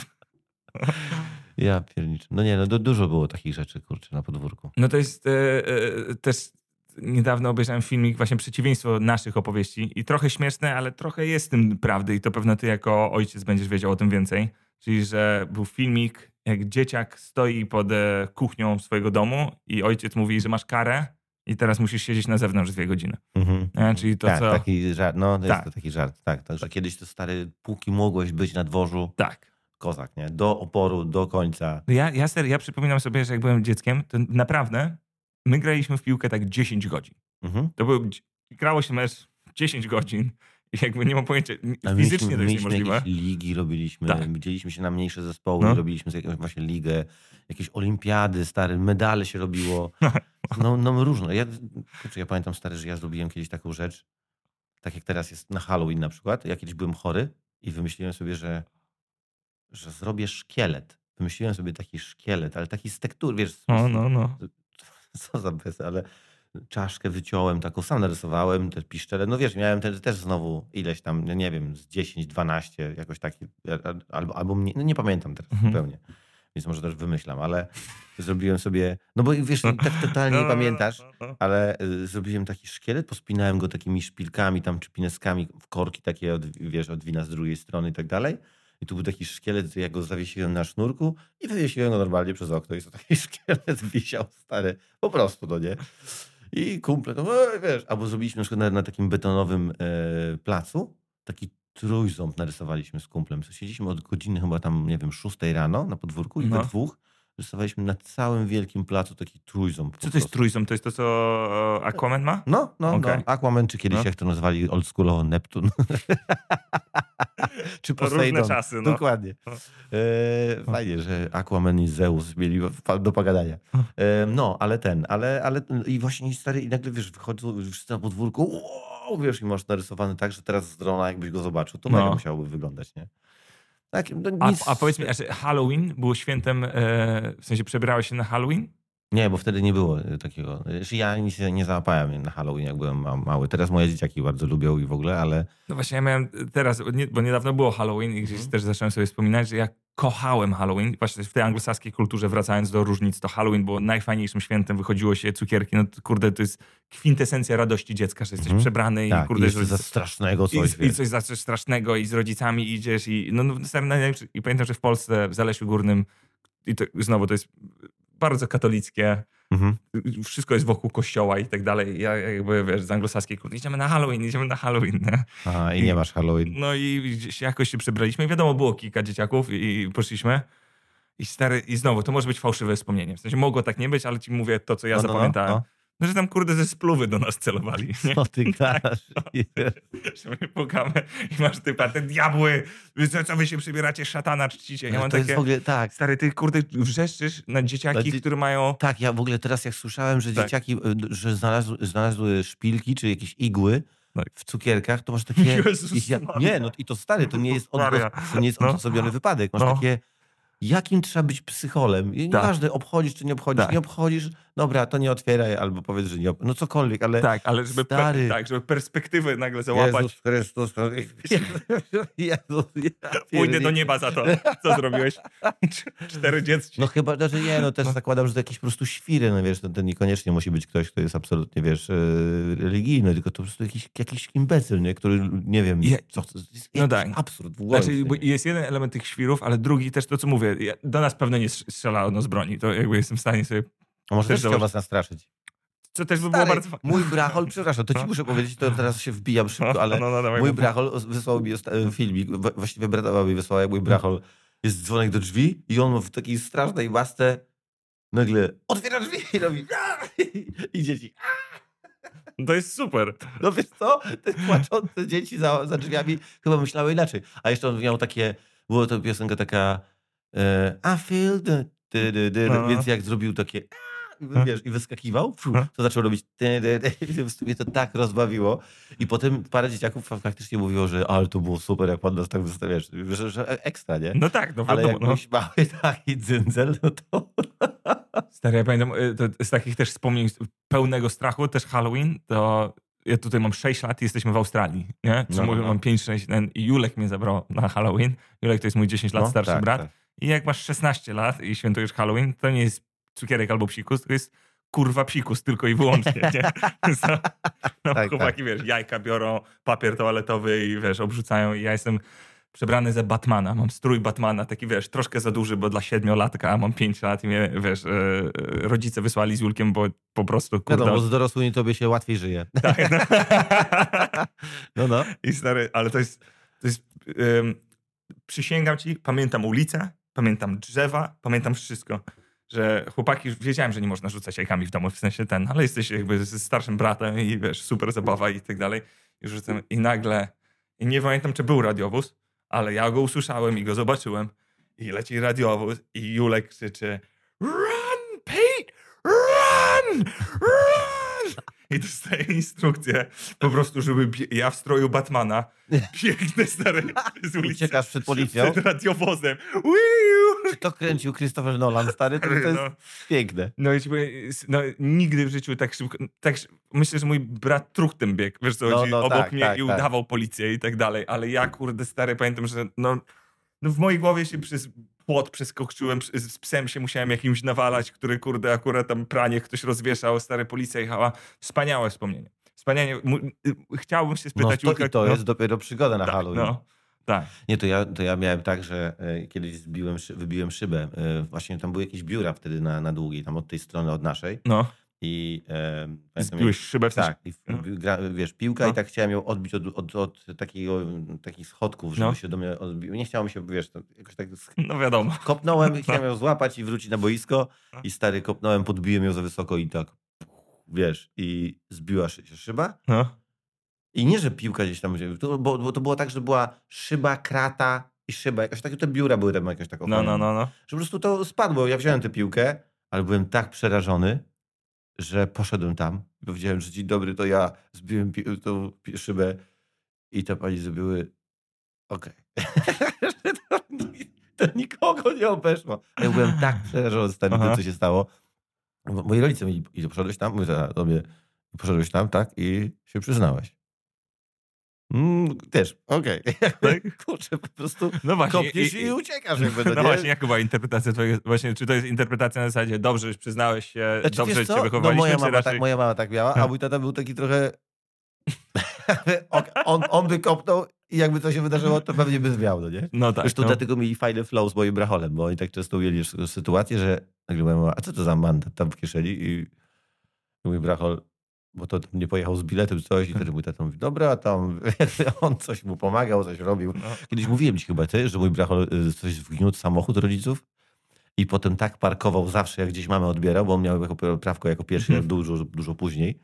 Speaker 1: Ja pierniczę. No nie, no du- dużo było takich rzeczy, kurczę, na podwórku.
Speaker 2: No to jest e, e, też... Niedawno obejrzałem filmik, właśnie przeciwieństwo naszych opowieści i trochę śmieszne, ale trochę jest w tym prawdy i to pewno ty jako ojciec będziesz wiedział o tym więcej. Czyli, że był filmik, jak dzieciak stoi pod e, kuchnią swojego domu i ojciec mówi, że masz karę i teraz musisz siedzieć na zewnątrz dwie godziny.
Speaker 1: Mhm.
Speaker 2: Nie? Czyli to,
Speaker 1: tak,
Speaker 2: co...
Speaker 1: taki żart, no to
Speaker 2: Tak.
Speaker 1: jest to taki żart, tak. To, że kiedyś to stary, póki mogłeś być na dworzu,
Speaker 2: Tak.
Speaker 1: kozak, nie? Do oporu, do końca.
Speaker 2: No Ja, ja, ser, ja przypominam sobie, że jak byłem dzieckiem, to naprawdę my graliśmy w piłkę tak dziesięć godzin.
Speaker 1: Mhm.
Speaker 2: To był, grało się mecz dziesięć godzin i jakby nie mam pojęcia,
Speaker 1: A
Speaker 2: fizycznie to jest
Speaker 1: mieliśmy
Speaker 2: niemożliwe.
Speaker 1: jakieś ligi robiliśmy,
Speaker 2: Tak.
Speaker 1: dzieliliśmy się na mniejsze zespoły,
Speaker 2: No.
Speaker 1: robiliśmy sobie jakąś właśnie ligę, jakieś olimpiady, stare, medale się robiło. No, no różne. Ja, kurczę, ja pamiętam, stary, że ja zrobiłem kiedyś taką rzecz, tak jak teraz jest na Halloween na przykład. Ja kiedyś byłem chory i wymyśliłem sobie, że, że zrobię szkielet. Wymyśliłem sobie taki szkielet, ale taki z tektur, wiesz, z-
Speaker 2: No, no, no.
Speaker 1: co za bez, ale czaszkę wyciąłem, taką sam narysowałem, te piszczele. No wiesz, miałem te, też znowu ileś tam, no nie wiem, z dziesięć, dwanaście, jakoś taki, albo, albo mniej, no nie pamiętam teraz
Speaker 2: Mhm.
Speaker 1: zupełnie. Więc może też wymyślam, ale zrobiłem sobie, no bo wiesz, tak totalnie nie
Speaker 2: No, no,
Speaker 1: pamiętasz,
Speaker 2: no, no.
Speaker 1: ale y, zrobiłem taki szkielet, pospinałem go takimi szpilkami tam, czy pineskami w korki takie, od, wiesz, od wina z drugiej strony i tak dalej. I tu był taki szkielet, ja go zawiesiłem na sznurku i wywiesiłem go normalnie przez okno. I to taki szkielet wisiał, stary, po prostu, no nie? I kumple, to "Ej", wiesz, albo zrobiliśmy na przykład na, na takim betonowym e, placu, taki trójząb narysowaliśmy z kumplem. Siedzieliśmy od godziny chyba tam, nie wiem, szóstej rano na podwórku i
Speaker 2: No.
Speaker 1: we dwóch rysowaliśmy na całym wielkim placu taki trójząb. po
Speaker 2: Co to jest
Speaker 1: prostu.
Speaker 2: trójząb? To jest to, co e, Aquaman ma?
Speaker 1: No, no,
Speaker 2: Okej.
Speaker 1: no. Aquaman, czy kiedyś
Speaker 2: No.
Speaker 1: jak to nazwali oldschoolowo Neptun. czy
Speaker 2: To różne
Speaker 1: Poseidon.
Speaker 2: czasy, no.
Speaker 1: Dokładnie.
Speaker 2: No.
Speaker 1: E, fajnie, że Aquaman i Zeus mieli fa- do pogadania. E, no, ale ten, ale, ale i właśnie stary, i nagle wiesz, wychodzą wszyscy na podwórku, wow, wiesz, i masz narysowany tak, że teraz z drona jakbyś go zobaczył, to
Speaker 2: No.
Speaker 1: mega musiałoby wyglądać, nie? Tak, no
Speaker 2: A,
Speaker 1: nic...
Speaker 2: a powiedz mi, a czy Halloween było świętem, e, w sensie przebierałeś się na Halloween?
Speaker 1: Nie, bo wtedy nie było e, takiego. Znaczy, ja nic nie załapałem na Halloween, jak byłem ma- mały. Teraz moje dzieciaki bardzo lubią i w ogóle, ale
Speaker 2: No właśnie ja miałem teraz, nie, bo niedawno było Halloween i gdzieś
Speaker 1: Mhm.
Speaker 2: też zacząłem sobie wspominać, że ja kochałem Halloween. Właśnie w tej anglosaskiej kulturze, wracając do różnic, to Halloween było najfajniejszym świętem, wychodziło się cukierki, no to, kurde, to jest kwintesencja radości dziecka, że jesteś
Speaker 1: Mhm.
Speaker 2: przebrany
Speaker 1: Tak,
Speaker 2: i kurde...
Speaker 1: i jeszcze
Speaker 2: że-
Speaker 1: za strasznego coś,
Speaker 2: I, I coś za coś strasznego i z rodzicami idziesz i no, no stary, najlepszy. I pamiętam, że w Polsce, w Zalesiu Górnym i to, znowu to jest bardzo katolickie,
Speaker 1: Mhm.
Speaker 2: wszystko jest wokół kościoła i tak dalej. Ja jakby, wiesz, z anglosaskiej kultury, idziemy na Halloween, idziemy na Halloween, nie?
Speaker 1: A, i nie masz Halloween.
Speaker 2: No i gdzieś jakoś się przebraliśmy. Wiadomo, było kilka dzieciaków i, i poszliśmy. I stary, i znowu, to może być fałszywe wspomnienie. W sensie mogło tak nie być, ale ci mówię to, co ja
Speaker 1: No, no, no,
Speaker 2: zapamiętałem.
Speaker 1: no.
Speaker 2: No, że tam kurde ze spluwy do nas celowali. Nie?
Speaker 1: Co ty gadasz?
Speaker 2: Że my pukamy i masz typa, te diabły, wy co, co wy się przybieracie, szatana czcicie. Ja
Speaker 1: Ale
Speaker 2: mam
Speaker 1: to
Speaker 2: takie,
Speaker 1: jest w ogóle, tak.
Speaker 2: stary, ty kurde wrzeszczysz na dzieciaki,
Speaker 1: Na dzie-
Speaker 2: które mają...
Speaker 1: Tak, ja w ogóle teraz jak słyszałem, że
Speaker 2: Tak.
Speaker 1: dzieciaki, y, że znalazły, znalazły szpilki czy jakieś igły
Speaker 2: Tak.
Speaker 1: w cukierkach, to masz takie...
Speaker 2: Jezus
Speaker 1: ich ja,
Speaker 2: Maria.
Speaker 1: nie, no i to stary, to nie jest, od,
Speaker 2: Maria.
Speaker 1: to nie jest
Speaker 2: No.
Speaker 1: odosobniony wypadek. Masz
Speaker 2: No.
Speaker 1: takie... Jakim trzeba być psycholem? I nieważne, obchodzisz czy nie obchodzisz.
Speaker 2: Tak.
Speaker 1: Nie obchodzisz, dobra, to nie otwieraj, albo powiedz, że nie ob... No cokolwiek, ale...
Speaker 2: Tak, ale żeby, pe-
Speaker 1: Stary.
Speaker 2: tak, żeby perspektywę nagle załapać.
Speaker 1: Jezus Chrystus. Jezus, ja
Speaker 2: Pójdę do
Speaker 1: pierdolę.
Speaker 2: nieba za to. Co zrobiłeś? Cztery dziecki.
Speaker 1: No chyba, że nie, no też
Speaker 2: No.
Speaker 1: zakładam, że to jakieś po prostu świry, no wiesz, to, to niekoniecznie musi być ktoś, kto jest absolutnie, wiesz, e, religijny, tylko to po prostu jakiś, jakiś imbecyl, nie? Który, nie wiem,
Speaker 2: Je-
Speaker 1: co chce. To jest
Speaker 2: No
Speaker 1: jakiś
Speaker 2: tak.
Speaker 1: absurd w ogóle.
Speaker 2: Znaczy, bo jest jeden element tych świrów, ale drugi też to, co mówię. Ja, do nas pewno nie strzela no z broni. To jakby jestem w stanie sobie...
Speaker 1: A może
Speaker 2: też
Speaker 1: też chciał
Speaker 2: zobacz-
Speaker 1: was nastraszyć.
Speaker 2: Co też by było
Speaker 1: Stary,
Speaker 2: bardzo...
Speaker 1: mój brachol, przepraszam, to ci
Speaker 2: No.
Speaker 1: muszę powiedzieć, to teraz się wbijam szybko, ale
Speaker 2: no, no, dawaj,
Speaker 1: mój
Speaker 2: mów.
Speaker 1: brachol wysłał mi osta- filmik, wa- właściwie bratowa mi wysłała, jak mój brachol jest dzwonek do drzwi i on w takiej strasznej masce nagle otwiera drzwi i robi i dzieci.
Speaker 2: To jest super.
Speaker 1: No wiesz co, te płaczące dzieci za, za drzwiami chyba myślały inaczej. A jeszcze on miał takie, była to piosenka taka e, I feel the... Dy, dy, dy,
Speaker 2: No.
Speaker 1: więc jak zrobił takie
Speaker 2: No.
Speaker 1: wiesz, i wyskakiwał, pfu,
Speaker 2: No.
Speaker 1: to zaczął robić dy, dy, dy, i w sumie to tak rozbawiło. I potem parę dzieciaków fa- faktycznie mówiło, że ale to było super, jak pan nas tak wystawiasz, że, że ekstra, nie?
Speaker 2: No tak, no
Speaker 1: Ale
Speaker 2: wiadomo.
Speaker 1: jak
Speaker 2: No.
Speaker 1: byłeś mały taki dzyndzel, no to...
Speaker 2: Stary, ja pamiętam, y, to z takich też wspomnień pełnego strachu, też Halloween, to ja tutaj mam sześć lat i jesteśmy w Australii, nie? Czy
Speaker 1: No, no,
Speaker 2: mówię,
Speaker 1: no.
Speaker 2: mam pięć sześć ten, i Julek mnie zabrał na Halloween. Julek to jest mój dziesięć lat
Speaker 1: No,
Speaker 2: starszy
Speaker 1: tak,
Speaker 2: brat.
Speaker 1: tak.
Speaker 2: I jak masz szesnaście lat i świętujesz Halloween, to nie jest cukierek albo psikus, to jest kurwa psikus tylko i wyłącznie, nie? So, no,
Speaker 1: Tak,
Speaker 2: chłopaki, wiesz, jajka biorą, papier toaletowy i wiesz, obrzucają i ja jestem przebrany za Batmana. Mam strój Batmana, taki wiesz, troszkę za duży, bo dla siedmiolatka, a mam pięć lat i mnie, wiesz, e, e, rodzice wysłali z Julkiem, bo po prostu, kurde...
Speaker 1: Wiadomo, z dorosłymi tobie się łatwiej żyje.
Speaker 2: Tak, no.
Speaker 1: No, no.
Speaker 2: I stary, ale to jest, to jest ym, przysięgam ci, pamiętam ulicę, pamiętam drzewa, pamiętam wszystko. Że chłopaki, wiedziałem, że nie można rzucać jajkami w domu, w sensie ten, ale jesteś jakby ze starszym bratem i wiesz, super zabawa i tak dalej. I rzucam, i nagle, i nie pamiętam, czy był radiowóz, ale ja go usłyszałem i go zobaczyłem. I leci radiowóz i Julek krzyczy Run, Pete! Run! Run! I dostaję instrukcję po prostu, żeby bie- ja w stroju Batmana biegnę stary z ulicy.
Speaker 1: Uciekasz przed policją?
Speaker 2: Przed radiowozem. Wiu!
Speaker 1: Czy to kręcił Christopher Nolan, stary? To, to jest
Speaker 2: No.
Speaker 1: piękne.
Speaker 2: No i ci powiem, no, nigdy w życiu tak szybko, tak, szy- myślę, że mój brat truchtem biegł, wiesz co,
Speaker 1: No,
Speaker 2: chodzi,
Speaker 1: no,
Speaker 2: obok
Speaker 1: tak,
Speaker 2: mnie
Speaker 1: tak,
Speaker 2: i
Speaker 1: tak.
Speaker 2: udawał policję i tak dalej, ale ja kurde stary pamiętam, że no, no w mojej głowie się przez płot przeskoczyłem, z z psem się musiałem jakimś nawalać, który kurde akurat tam pranie ktoś rozwieszał, stary policja jechała. Wspaniałe wspomnienie. Wspaniałe. Mu- y, Chciałbym się
Speaker 1: No
Speaker 2: spytać
Speaker 1: to,
Speaker 2: Julka,
Speaker 1: i to
Speaker 2: no,
Speaker 1: jest dopiero przygoda na
Speaker 2: tak,
Speaker 1: Halloween.
Speaker 2: no, tak.
Speaker 1: Nie, to ja, to ja miałem tak, że e, kiedyś zbiłem, szy- wybiłem szybę. E, właśnie tam były jakieś biura wtedy na, na długiej, tam od tej strony, od naszej.
Speaker 2: No,
Speaker 1: I e, pamiętam,
Speaker 2: zbiłeś szybę w sensie.
Speaker 1: tak, i w-
Speaker 2: No.
Speaker 1: gra, wiesz, piłka
Speaker 2: No.
Speaker 1: i tak chciałem ją odbić od, od, od takiego, takich schodków, żeby
Speaker 2: No.
Speaker 1: się do mnie odbiło. Nie chciało mi się, wiesz, to jakoś tak sch-
Speaker 2: No wiadomo.
Speaker 1: kopnąłem i chciałem ją złapać i wrócić na boisko
Speaker 2: No.
Speaker 1: i stary kopnąłem, podbiłem ją za wysoko i tak, wiesz, i zbiła się szyba.
Speaker 2: No.
Speaker 1: I nie, że piłka gdzieś tam, to, bo, bo to było tak, że była szyba, krata i szyba. Jakoś takie te biura były tam jakoś tak
Speaker 2: No, no, no, no.
Speaker 1: Że po prostu to spadło. Ja wziąłem tę piłkę, ale byłem tak przerażony, że poszedłem tam. Powiedziałem, że dzień dobry, to ja zbiłem pi- tą pi- szybę i te pani zrobiły okej. Że to, to nikogo nie obeszło. Ja byłem tak przerażony stary
Speaker 2: Aha.
Speaker 1: tym, co się stało. Bo moi rodzice mi i poszedłeś tam? Mówię do mnie, poszedłeś tam, tak? I się przyznałeś. Mm, też, okej. Okay.
Speaker 2: Tak?
Speaker 1: Kurczę, po prostu
Speaker 2: no właśnie,
Speaker 1: kopniesz i, i uciekasz. Jakby,
Speaker 2: no
Speaker 1: no
Speaker 2: właśnie, jaka była interpretacja twojego, właśnie, czy to jest interpretacja na zasadzie dobrze, już przyznałeś się,
Speaker 1: znaczy,
Speaker 2: dobrze cię
Speaker 1: no,
Speaker 2: wychowaliśmy,
Speaker 1: moja
Speaker 2: czy
Speaker 1: mama,
Speaker 2: raczej...
Speaker 1: tak, moja mama tak miała, a mój tata był taki trochę... on, on by kopnął i jakby to się wydarzyło, to pewnie by zwiał, no nie?
Speaker 2: No tak.
Speaker 1: Zresztą
Speaker 2: no.
Speaker 1: dlatego mieli fajny flow z moim bracholem, bo oni tak często mieli sytuację, że nagle moja mama, a co to za mandat tam w kieszeni? I mój brachol, bo to nie pojechał z biletem coś i wtedy mój tata mówi, dobra, tam on coś mu pomagał, coś robił.
Speaker 2: No.
Speaker 1: Kiedyś mówiłem ci chyba ty, że mój brachol coś wgniótł samochód rodziców i potem tak parkował zawsze, jak gdzieś mamę odbierał, bo on miał jako prawko jako pierwszy, jak dużo, dużo później,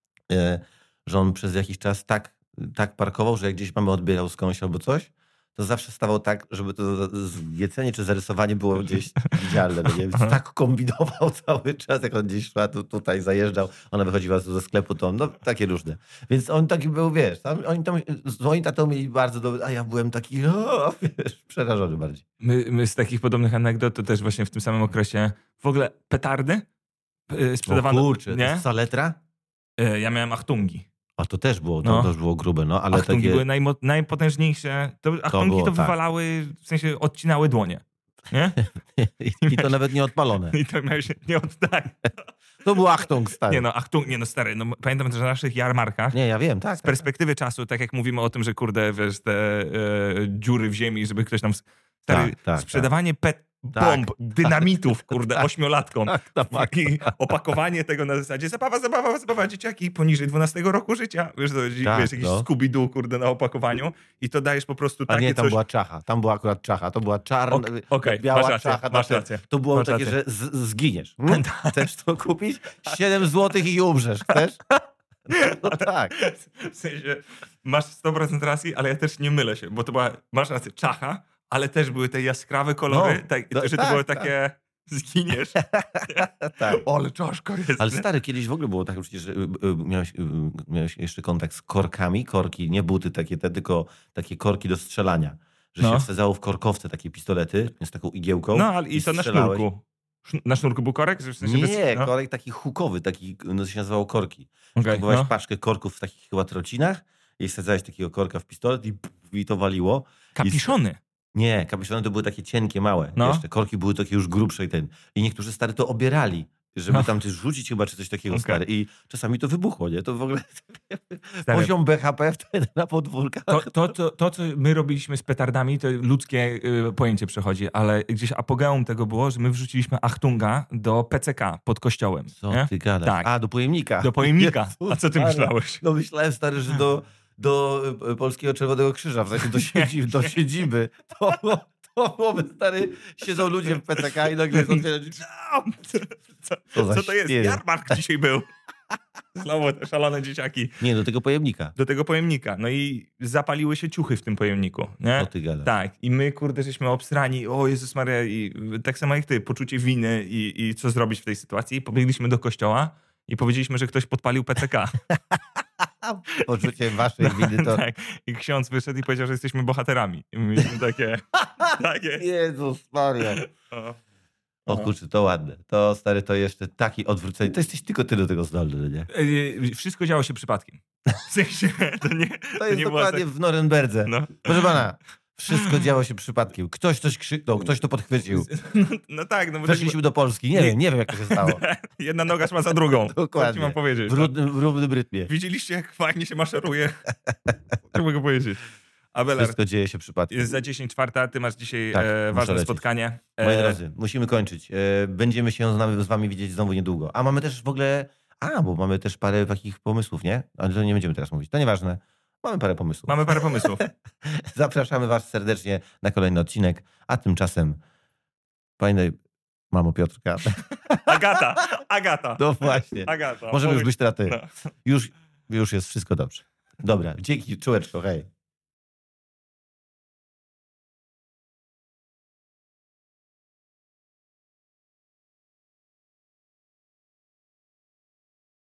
Speaker 1: że on przez jakiś czas tak, tak parkował, że jak gdzieś mamy odbierał skądś albo coś, to zawsze stawał tak, żeby to zgiecenie czy zarysowanie było gdzieś widzialne. No nie? Więc tak kombinował cały czas, jak on gdzieś szła, tu, tutaj zajeżdżał, ona wychodziła ze sklepu, to on, no takie różne. Więc on taki był, wiesz, tam, oni tam z moim tatą mieli bardzo dobry, a ja byłem taki, o, wiesz, przerażony bardziej.
Speaker 2: My, my z takich podobnych anegdot to też właśnie w tym samym okresie w ogóle petardy sprzedawano.
Speaker 1: O kurczę,
Speaker 2: nie?
Speaker 1: to jest saletra?
Speaker 2: Ja miałem achtungi.
Speaker 1: A to też było, to
Speaker 2: no.
Speaker 1: też było grube, no, ale
Speaker 2: achtungi
Speaker 1: takie...
Speaker 2: były najmo- najpotężniejsze. To, achtungi to, było, to wywalały, tak. w sensie odcinały dłonie. Nie?
Speaker 1: I, I to nawet nie odpalone.
Speaker 2: I to miałeś nie oddać.
Speaker 1: To był achtung stary.
Speaker 2: Nie no, achtung, nie no stary, no, pamiętam, że na naszych jarmarkach,
Speaker 1: nie, ja wiem, tak.
Speaker 2: z perspektywy tak. czasu, tak jak mówimy o tym, że kurde, wiesz, te e, dziury w ziemi, żeby ktoś tam... Stary, tak, tak, sprzedawanie tak. pet... bomb, tak, dynamitów, kurde, tak, ośmiolatkom. Tak, tak, I opakowanie tego na zasadzie zabawa, zabawa, zabawa, dzieciaki poniżej dwunastego roku życia. Wiesz, to, tak, wiesz jakiś no. Scooby-Doo, kurde, na opakowaniu i to dajesz po prostu takie
Speaker 1: A nie, tam
Speaker 2: coś...
Speaker 1: była czacha, tam była akurat czacha, to była czarna,
Speaker 2: okay, okay,
Speaker 1: biała
Speaker 2: masz rację,
Speaker 1: czacha.
Speaker 2: Masz rację,
Speaker 1: to było
Speaker 2: masz
Speaker 1: takie,
Speaker 2: rację.
Speaker 1: że z, zginiesz. Hmm? Chcesz to kupić? siedem złotych i umrzesz, chcesz? No, no tak.
Speaker 2: W sensie, masz sto procent racji, ale ja też nie mylę się, bo to była, masz rację, czacha, ale też były te jaskrawe kolory, no, tak, no, że to tak, były takie, tak. zginiesz.
Speaker 1: tak.
Speaker 2: O, ale czaszka jest.
Speaker 1: Ale stary, kiedyś w ogóle było tak, przecież że miałeś, miałeś jeszcze kontakt z korkami, korki, nie buty takie, te, tylko takie korki do strzelania. Że no. się wsadzało w korkowce takie pistolety z taką igiełką.
Speaker 2: No, ale i, i to na sznurku. Na sznurku był korek? W sensie
Speaker 1: nie,
Speaker 2: bez... no.
Speaker 1: korek taki hukowy, taki, no to się nazywało korki.
Speaker 2: Okay,
Speaker 1: kupowałeś
Speaker 2: no.
Speaker 1: paczkę korków w takich chyba trocinach i wsadzałeś takiego korka w pistolet i, i to waliło.
Speaker 2: Kapiszony.
Speaker 1: I... Nie, kapiszony to były takie cienkie, małe. No. Jeszcze korki były takie już grubsze i ten. I niektórzy stary to obierali, żeby no. tam coś rzucić chyba, czy coś takiego okay. stary. I czasami to wybuchło, nie? To w ogóle stary. Poziom B H P wtedy na podwórkach.
Speaker 2: To, to, to, to, co my robiliśmy z petardami, to ludzkie y, pojęcie przechodzi, ale gdzieś apogeum tego było, że my wrzuciliśmy achtunga do P C K pod kościołem.
Speaker 1: Co
Speaker 2: nie?
Speaker 1: ty gadasz?
Speaker 2: Tak.
Speaker 1: A, do pojemnika.
Speaker 2: Do pojemnika.
Speaker 1: Jezus,
Speaker 2: A co ty myślałeś?
Speaker 1: No myślałem, stary, że do, do Polskiego Czerwonego Krzyża, w sensie do siedziby. Do siedziby. To było... To byłoby, stary, siedzą ludzie w P C K i nagle jest otwierać.
Speaker 2: Co, co, co to jest? Jarmark dzisiaj był. Znowu te szalone dzieciaki.
Speaker 1: Nie, do tego pojemnika.
Speaker 2: Do tego pojemnika. No i zapaliły się ciuchy w tym pojemniku. Nie?
Speaker 1: O ty gadasz.
Speaker 2: Tak. I my, kurde, żeśmy obsrani. O Jezus Maria. I tak samo jak ty. Poczucie winy i, i co zrobić w tej sytuacji. I pobiegliśmy do kościoła i powiedzieliśmy, że ktoś podpalił P C K.
Speaker 1: Poczucie waszej winy to...
Speaker 2: tak. I ksiądz wyszedł i powiedział, że jesteśmy bohaterami. I mieliśmy takie... takie...
Speaker 1: Jezus Maria. O, o kurczę, to ładne. To, stary, to jeszcze taki odwrócenie. To jesteś tylko ty do tego zdolny, nie?
Speaker 2: Wszystko działo się przypadkiem. W sensie, to nie...
Speaker 1: To,
Speaker 2: to
Speaker 1: jest
Speaker 2: nie
Speaker 1: dokładnie
Speaker 2: tak...
Speaker 1: w Norymberdze.
Speaker 2: No.
Speaker 1: Proszę pana, wszystko działo się przypadkiem. Ktoś coś krzyknął, ktoś to podchwycił.
Speaker 2: No, no tak. No,
Speaker 1: Weszliśmy do Polski. Nie, nie wiem, nie wiem jak to się stało.
Speaker 2: Jedna noga szła za drugą.
Speaker 1: Dokładnie.
Speaker 2: Co ci mam powiedzieć?
Speaker 1: W równym, w równym rytmie.
Speaker 2: Widzieliście, jak fajnie się maszeruje? Co mogę powiedzieć? Abelar,
Speaker 1: wszystko dzieje się przypadkiem.
Speaker 2: Jest za dziesięć czwarta, ty masz dzisiaj
Speaker 1: tak,
Speaker 2: e, ważne
Speaker 1: lecieć.
Speaker 2: spotkanie. E...
Speaker 1: Moi drodzy, musimy kończyć. E, będziemy się z, nami, z wami widzieć znowu niedługo. A mamy też w ogóle... A, bo mamy też parę takich pomysłów, nie? Ale to nie będziemy teraz mówić. To nieważne. Mamy parę pomysłów.
Speaker 2: Mamy parę pomysłów.
Speaker 1: Zapraszamy was serdecznie na kolejny odcinek. A tymczasem pamiętaj, mamo Piotrka.
Speaker 2: Agata, Agata.
Speaker 1: No właśnie.
Speaker 2: Agata.
Speaker 1: Możemy już być teraz ty.
Speaker 2: No.
Speaker 1: Już, już jest wszystko dobrze. Dobra, dzięki, czułeczko, hej.